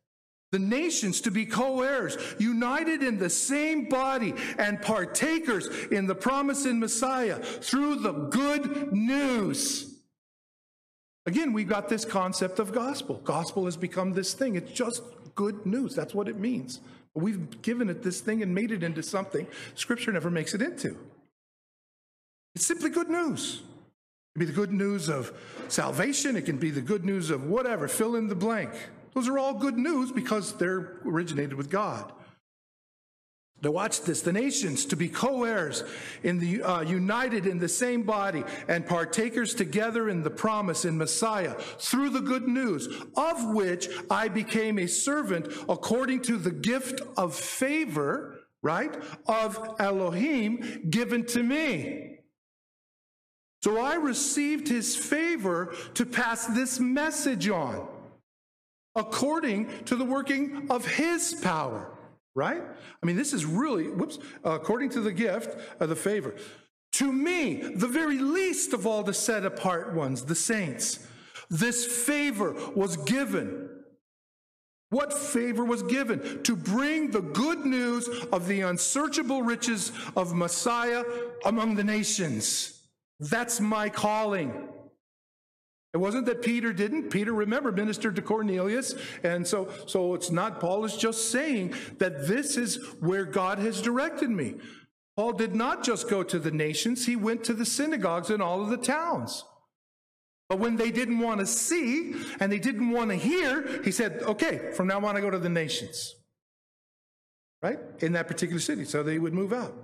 the nations to be co-heirs, united in the same body and partakers in the promise in Messiah through the good news. Again, we've got this concept of gospel. Gospel has become this thing. It's just good news. That's what it means. But we've given it this thing and made it into something Scripture never makes it into. It's simply good news. It can be the good news of salvation. It can be the good news of whatever, fill in the blank. Those are all good news because they're originated with God. Now watch this. The nations to be co-heirs in the united in the same body and partakers together in the promise in Messiah through the good news, of which I became a servant according to the gift of favor, right, of Elohim given to me. So I received his favor to pass this message on according to the working of his power, right? I mean, this is really, according to the gift of the favor. To me, the very least of all the set apart ones, the saints, this favor was given. What favor was given? To bring the good news of the unsearchable riches of Messiah among the nations. That's my calling. It wasn't that Peter didn't. Peter, remember, ministered to Cornelius. And so it's not, Paul is just saying that this is where God has directed me. Paul did not just go to the nations. He went to the synagogues in all of the towns. But when they didn't want to see and they didn't want to hear, he said, okay, from now on I go to the nations. Right? In that particular city. So they would move out.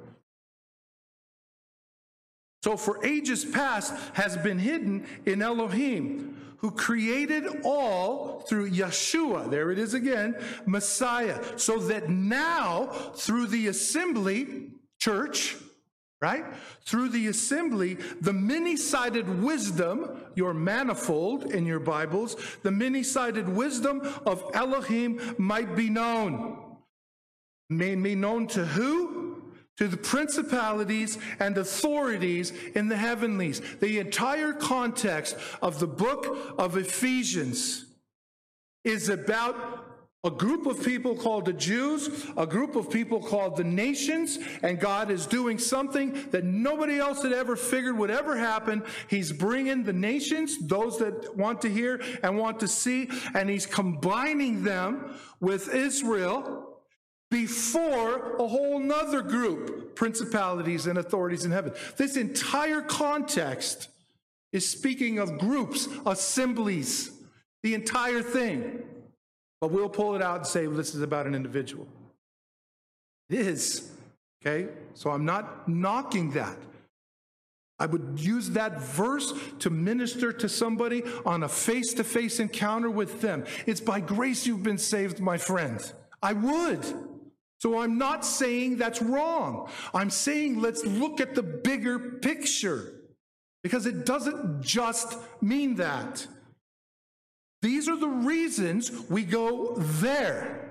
So for ages past has been hidden in Elohim, who created all through Yeshua, there it is again, Messiah, so that now through the assembly, church, right? Through the assembly, the many-sided wisdom, your manifold in your Bibles, the many-sided wisdom of Elohim might be known. May be known to who? To the principalities and authorities in the heavenlies. The entire context of the book of Ephesians is about a group of people called the Jews, a group of people called the nations, and God is doing something that nobody else had ever figured would ever happen. He's bringing the nations, those that want to hear and want to see, and he's combining them with Israel before a whole nother group, principalities and authorities in heaven. This entire context is speaking of groups, assemblies, the entire thing. But we'll pull it out and say, well, this is about an individual. It is, okay? So I'm not knocking that. I would use that verse to minister to somebody on a face-to-face encounter with them. It's by grace you've been saved, my friend. I would. So I'm not saying that's wrong. I'm saying let's look at the bigger picture, because it doesn't just mean that. These are the reasons we go there.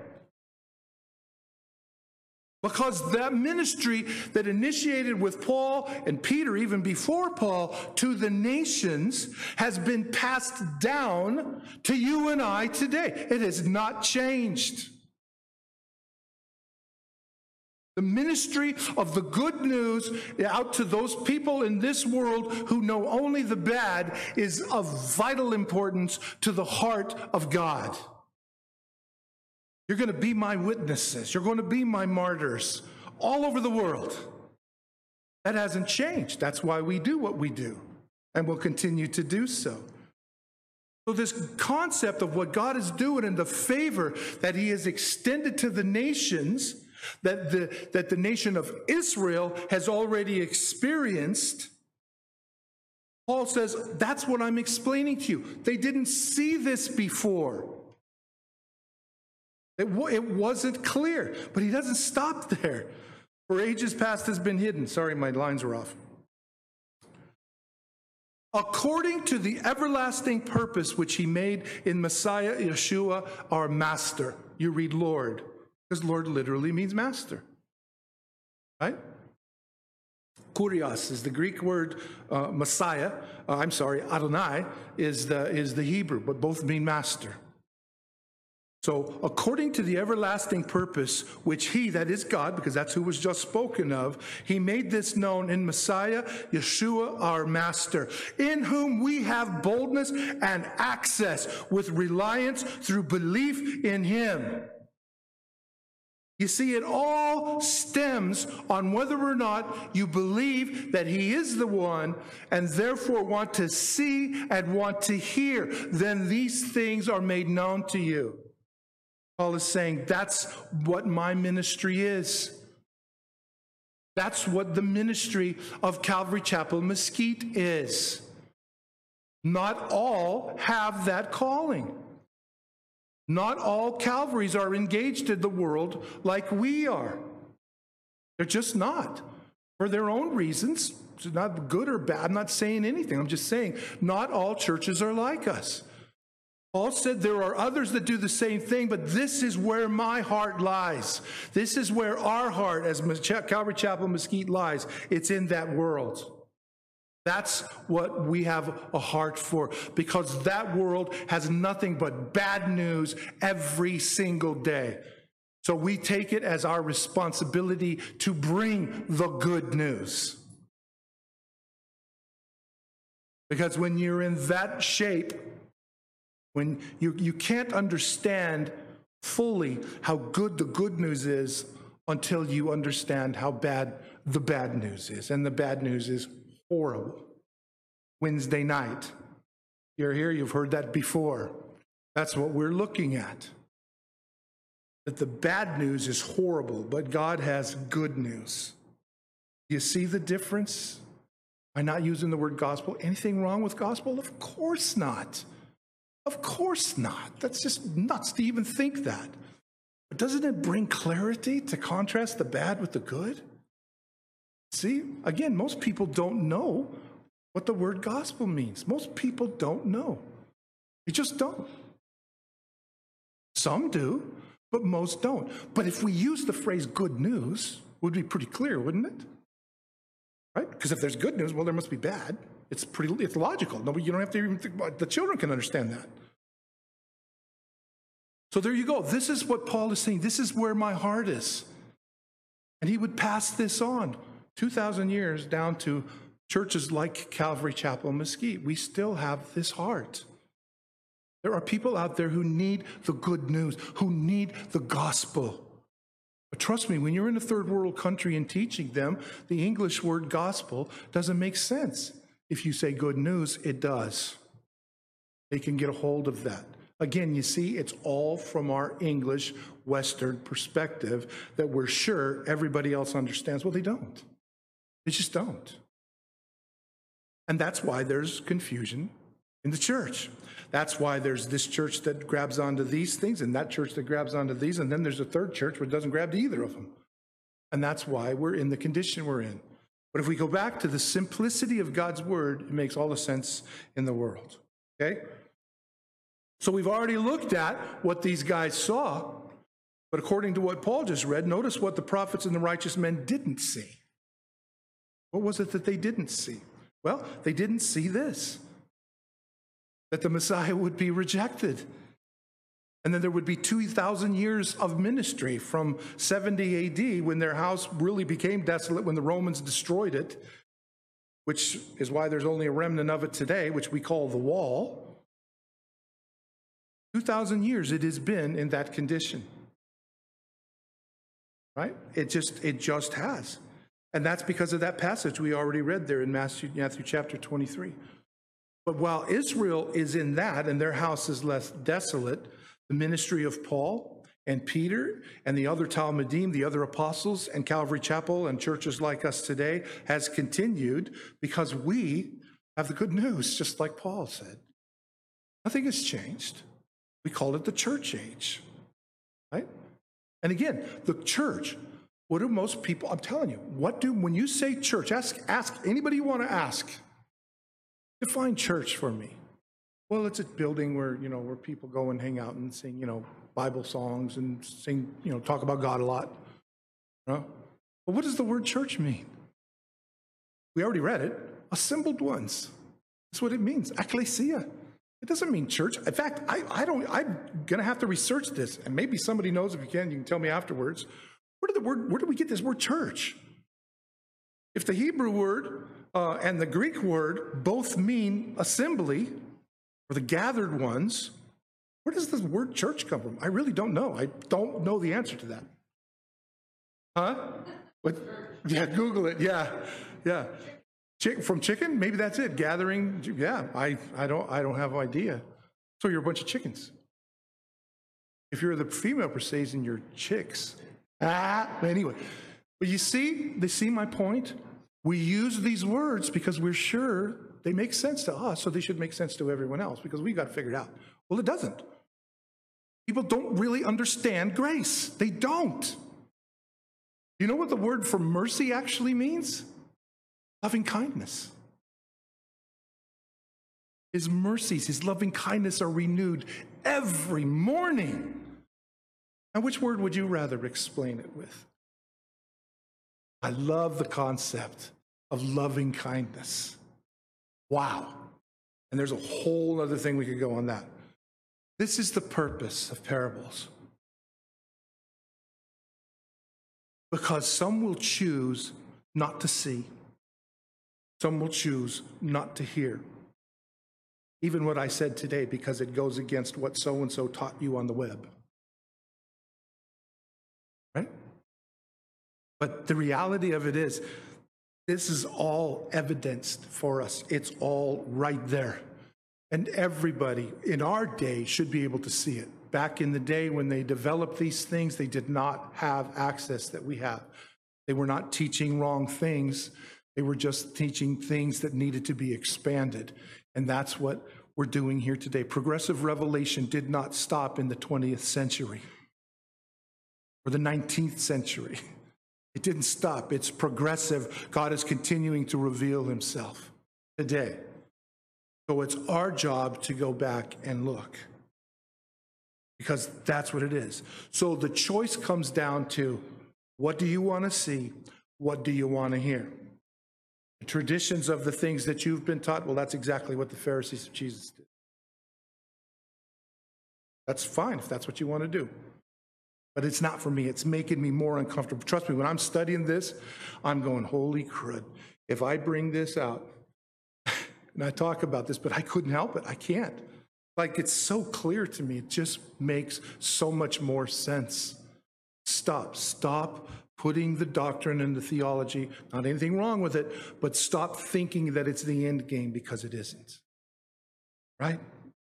Because that ministry that initiated with Paul and Peter, even before Paul, to the nations has been passed down to you and I today. It has not changed. The ministry of the good news out to those people in this world who know only the bad is of vital importance to the heart of God. You're going to be my witnesses. You're going to be my martyrs all over the world. That hasn't changed. That's why we do what we do, and we'll continue to do so. So this concept of what God is doing and the favor that he has extended to the nations, that the nation of Israel has already experienced, Paul says, that's what I'm explaining to you. They didn't see this before. It wasn't clear, but he doesn't stop there. For ages past has been hidden. Sorry, my lines were off. According to the everlasting purpose which he made in Messiah Yeshua, our master. You read Lord, because Lord literally means master, right? Kurios is the Greek word. Messiah, Adonai is the Hebrew, but both mean master. So according to the everlasting purpose, which he, that is God, because that's who was just spoken of, he made this known in Messiah, Yeshua, our master, in whom we have boldness and access with reliance through belief in him. You see, it all stems on whether or not you believe that he is the one and therefore want to see and want to hear. Then these things are made known to you. Paul is saying that's what my ministry is. That's what the ministry of Calvary Chapel Mesquite is. Not all have that calling. Not all Calvaries are engaged in the world like we are. They're just not. For their own reasons. It's not good or bad. I'm not saying anything. I'm just saying not all churches are like us. Paul said there are others that do the same thing, but this is where my heart lies. This is where our heart as Calvary Chapel Mesquite lies. It's in that world. That's what we have a heart for, because that world has nothing but bad news every single day. So we take it as our responsibility to bring the good news. Because when you're in that shape, when you can't understand fully how good the good news is until you understand how bad the bad news is. And the bad news is horrible. Wednesday night. You're here, you've heard that before. That's what we're looking at. That the bad news is horrible, but God has good news. You see the difference? By not using the word gospel. Anything wrong with gospel? Of course not. Of course not. That's just nuts to even think that. But doesn't it bring clarity to contrast the bad with the good? See, again, most people don't know what the word gospel means. Most people don't know. They just don't. Some do, but most don't. But if we use the phrase good news, it would be pretty clear, wouldn't it? Right? Because if there's good news, well, there must be bad. It's logical. No, you don't have to even think about it. The children can understand that. So there you go. This is what Paul is saying. This is where my heart is. And he would pass this on 2,000 years down to churches like Calvary Chapel Mesquite. We still have this heart. There are people out there who need the good news, who need the gospel. But trust me, when you're in a third world country and teaching them, the English word gospel doesn't make sense. If you say good news, it does. They can get a hold of that. Again, you see, it's all from our English Western perspective that we're sure everybody else understands. Well, they don't. They just don't. And that's why there's confusion in the church. That's why there's this church that grabs onto these things and that church that grabs onto these, and then there's a third church where it doesn't grab to either of them. And that's why we're in the condition we're in. But if we go back to the simplicity of God's word, it makes all the sense in the world. Okay? So we've already looked at what these guys saw, but according to what Paul just read, notice what the prophets and the righteous men didn't see. What was it that they didn't see? Well, they didn't see this, that the Messiah would be rejected. And then there would be 2,000 years of ministry from 70 AD when their house really became desolate, when the Romans destroyed it, which is why there's only a remnant of it today, which we call the wall. 2,000 years it has been in that condition. Right? It just has. And that's because of that passage we already read there in Matthew chapter 23. But while Israel is in that and their house is less desolate, the ministry of Paul and Peter and the other Talmudim, the other apostles, and Calvary Chapel and churches like us today has continued because we have the good news, just like Paul said. Nothing has changed. We call it the church age, right? And again, the church, what do most people, I'm telling you, when you say church, ask anybody you want to ask. Define church for me. Well, it's a building where people go and hang out and sing, Bible songs and sing, talk about God a lot. But what does the word church mean? We already read it. Assembled ones. That's what it means. Ecclesia. It doesn't mean church. In fact, I'm going to have to research this, and maybe somebody knows. If you can tell me afterwards. Where did we get this word church? If the Hebrew word and the Greek word both mean assembly, or the gathered ones, where does this word church come from? I really don't know. I don't know the answer to that. Huh? What? Yeah, Google it. Yeah. From chicken? Maybe that's it. Gathering. Yeah, I don't have an idea. So you're a bunch of chickens. If you're the female per se, and you're chicks. Anyway. But you see my point? We use these words because we're sure they make sense to us, so they should make sense to everyone else because we got it figured out. Well, it doesn't. People don't really understand grace. They don't. You know what the word for mercy actually means? Loving kindness. His mercies, his loving kindness are renewed every morning. Now, which word would you rather explain it with? I love the concept of loving kindness. Wow. And there's a whole other thing we could go on that. This is the purpose of parables. Because some will choose not to see. Some will choose not to hear. Even what I said today, because it goes against what so-and-so taught you on the web. Right? But the reality of it is, this is all evidenced for us. It's all right there. And everybody in our day should be able to see it. Back in the day when they developed these things, they did not have access that we have. They were not teaching wrong things. They were just teaching things that needed to be expanded. And that's what we're doing here today. Progressive revelation did not stop in the 20th century or the 19th century. It didn't stop. It's progressive. God is continuing to reveal himself today. So it's our job to go back and look, because that's what it is. So the choice comes down to, what do you want to see? What do you want to hear? The traditions of the things that you've been taught, well, that's exactly what the Pharisees of Jesus did. That's fine if that's what you want to do. But it's not for me. It's making me more uncomfortable. Trust me, when I'm studying this, I'm going, holy crud. If I bring this out, and I talk about this, but I couldn't help it. I can't. Like, it's so clear to me. It just makes so much more sense. Stop putting the doctrine and the theology, not anything wrong with it, but stop thinking that it's the end game, because it isn't. Right?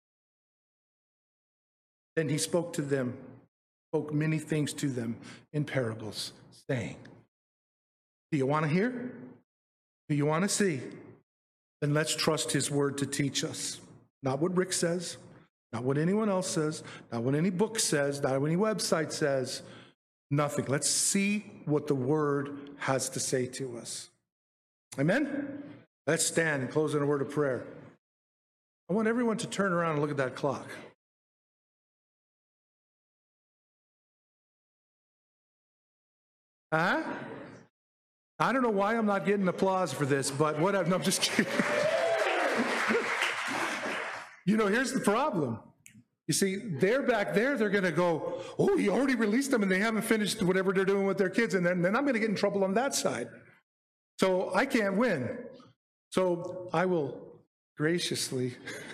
Then he spoke to them, spoke many things to them in parables, saying, do you want to hear? Do you want to see? Then let's trust his word to teach us. Not what Rick says, not what anyone else says, not what any book says, not what any website says, nothing. Let's see what the word has to say to us. Amen? Let's stand and close in a word of prayer. I want everyone to turn around and look at that clock. Huh? I don't know why I'm not getting applause for this, but whatever. No, I'm just kidding. You know, here's the problem. You see, they're back there, they're going to go, oh, you already released them and they haven't finished whatever they're doing with their kids, and then I'm going to get in trouble on that side. So I can't win. So I will graciously.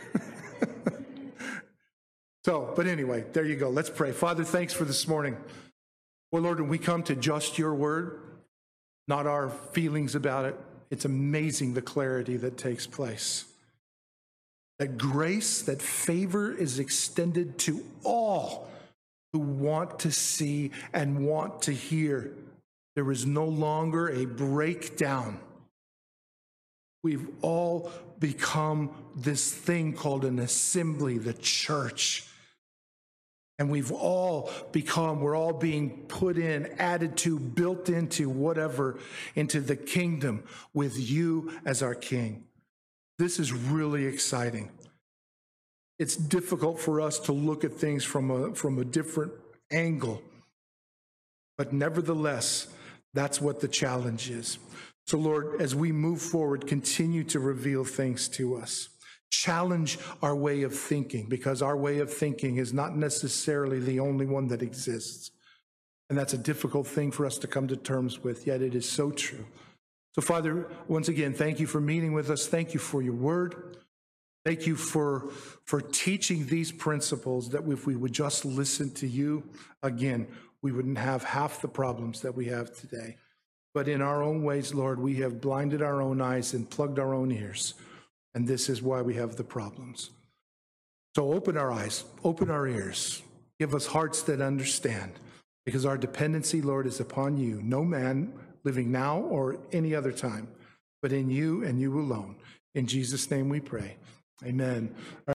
But anyway, there you go. Let's pray. Father, thanks for this morning. Well, Lord, when we come to just your word, not our feelings about it, it's amazing the clarity that takes place. That grace, that favor is extended to all who want to see and want to hear. There is no longer a breakdown. We've all become this thing called an assembly, the church. And we're all being put in, added to, built into whatever, into the kingdom with you as our king. This is really exciting. It's difficult for us to look at things from a different angle. But nevertheless, that's what the challenge is. So Lord, as we move forward, continue to reveal things to us. challenge our way of thinking, because our way of thinking is not necessarily the only one that exists. And that's a difficult thing for us to come to terms with, yet it is so true. So, Father, once again, thank you for meeting with us. Thank you for your word. Thank you for teaching these principles, that if we would just listen to you, again, we wouldn't have half the problems that we have today. But in our own ways, Lord, we have blinded our own eyes and plugged our own ears. And this is why we have the problems. So open our eyes, open our ears, give us hearts that understand, because our dependency, Lord, is upon you. No man living now or any other time, but in you and you alone. In Jesus' name we pray. Amen.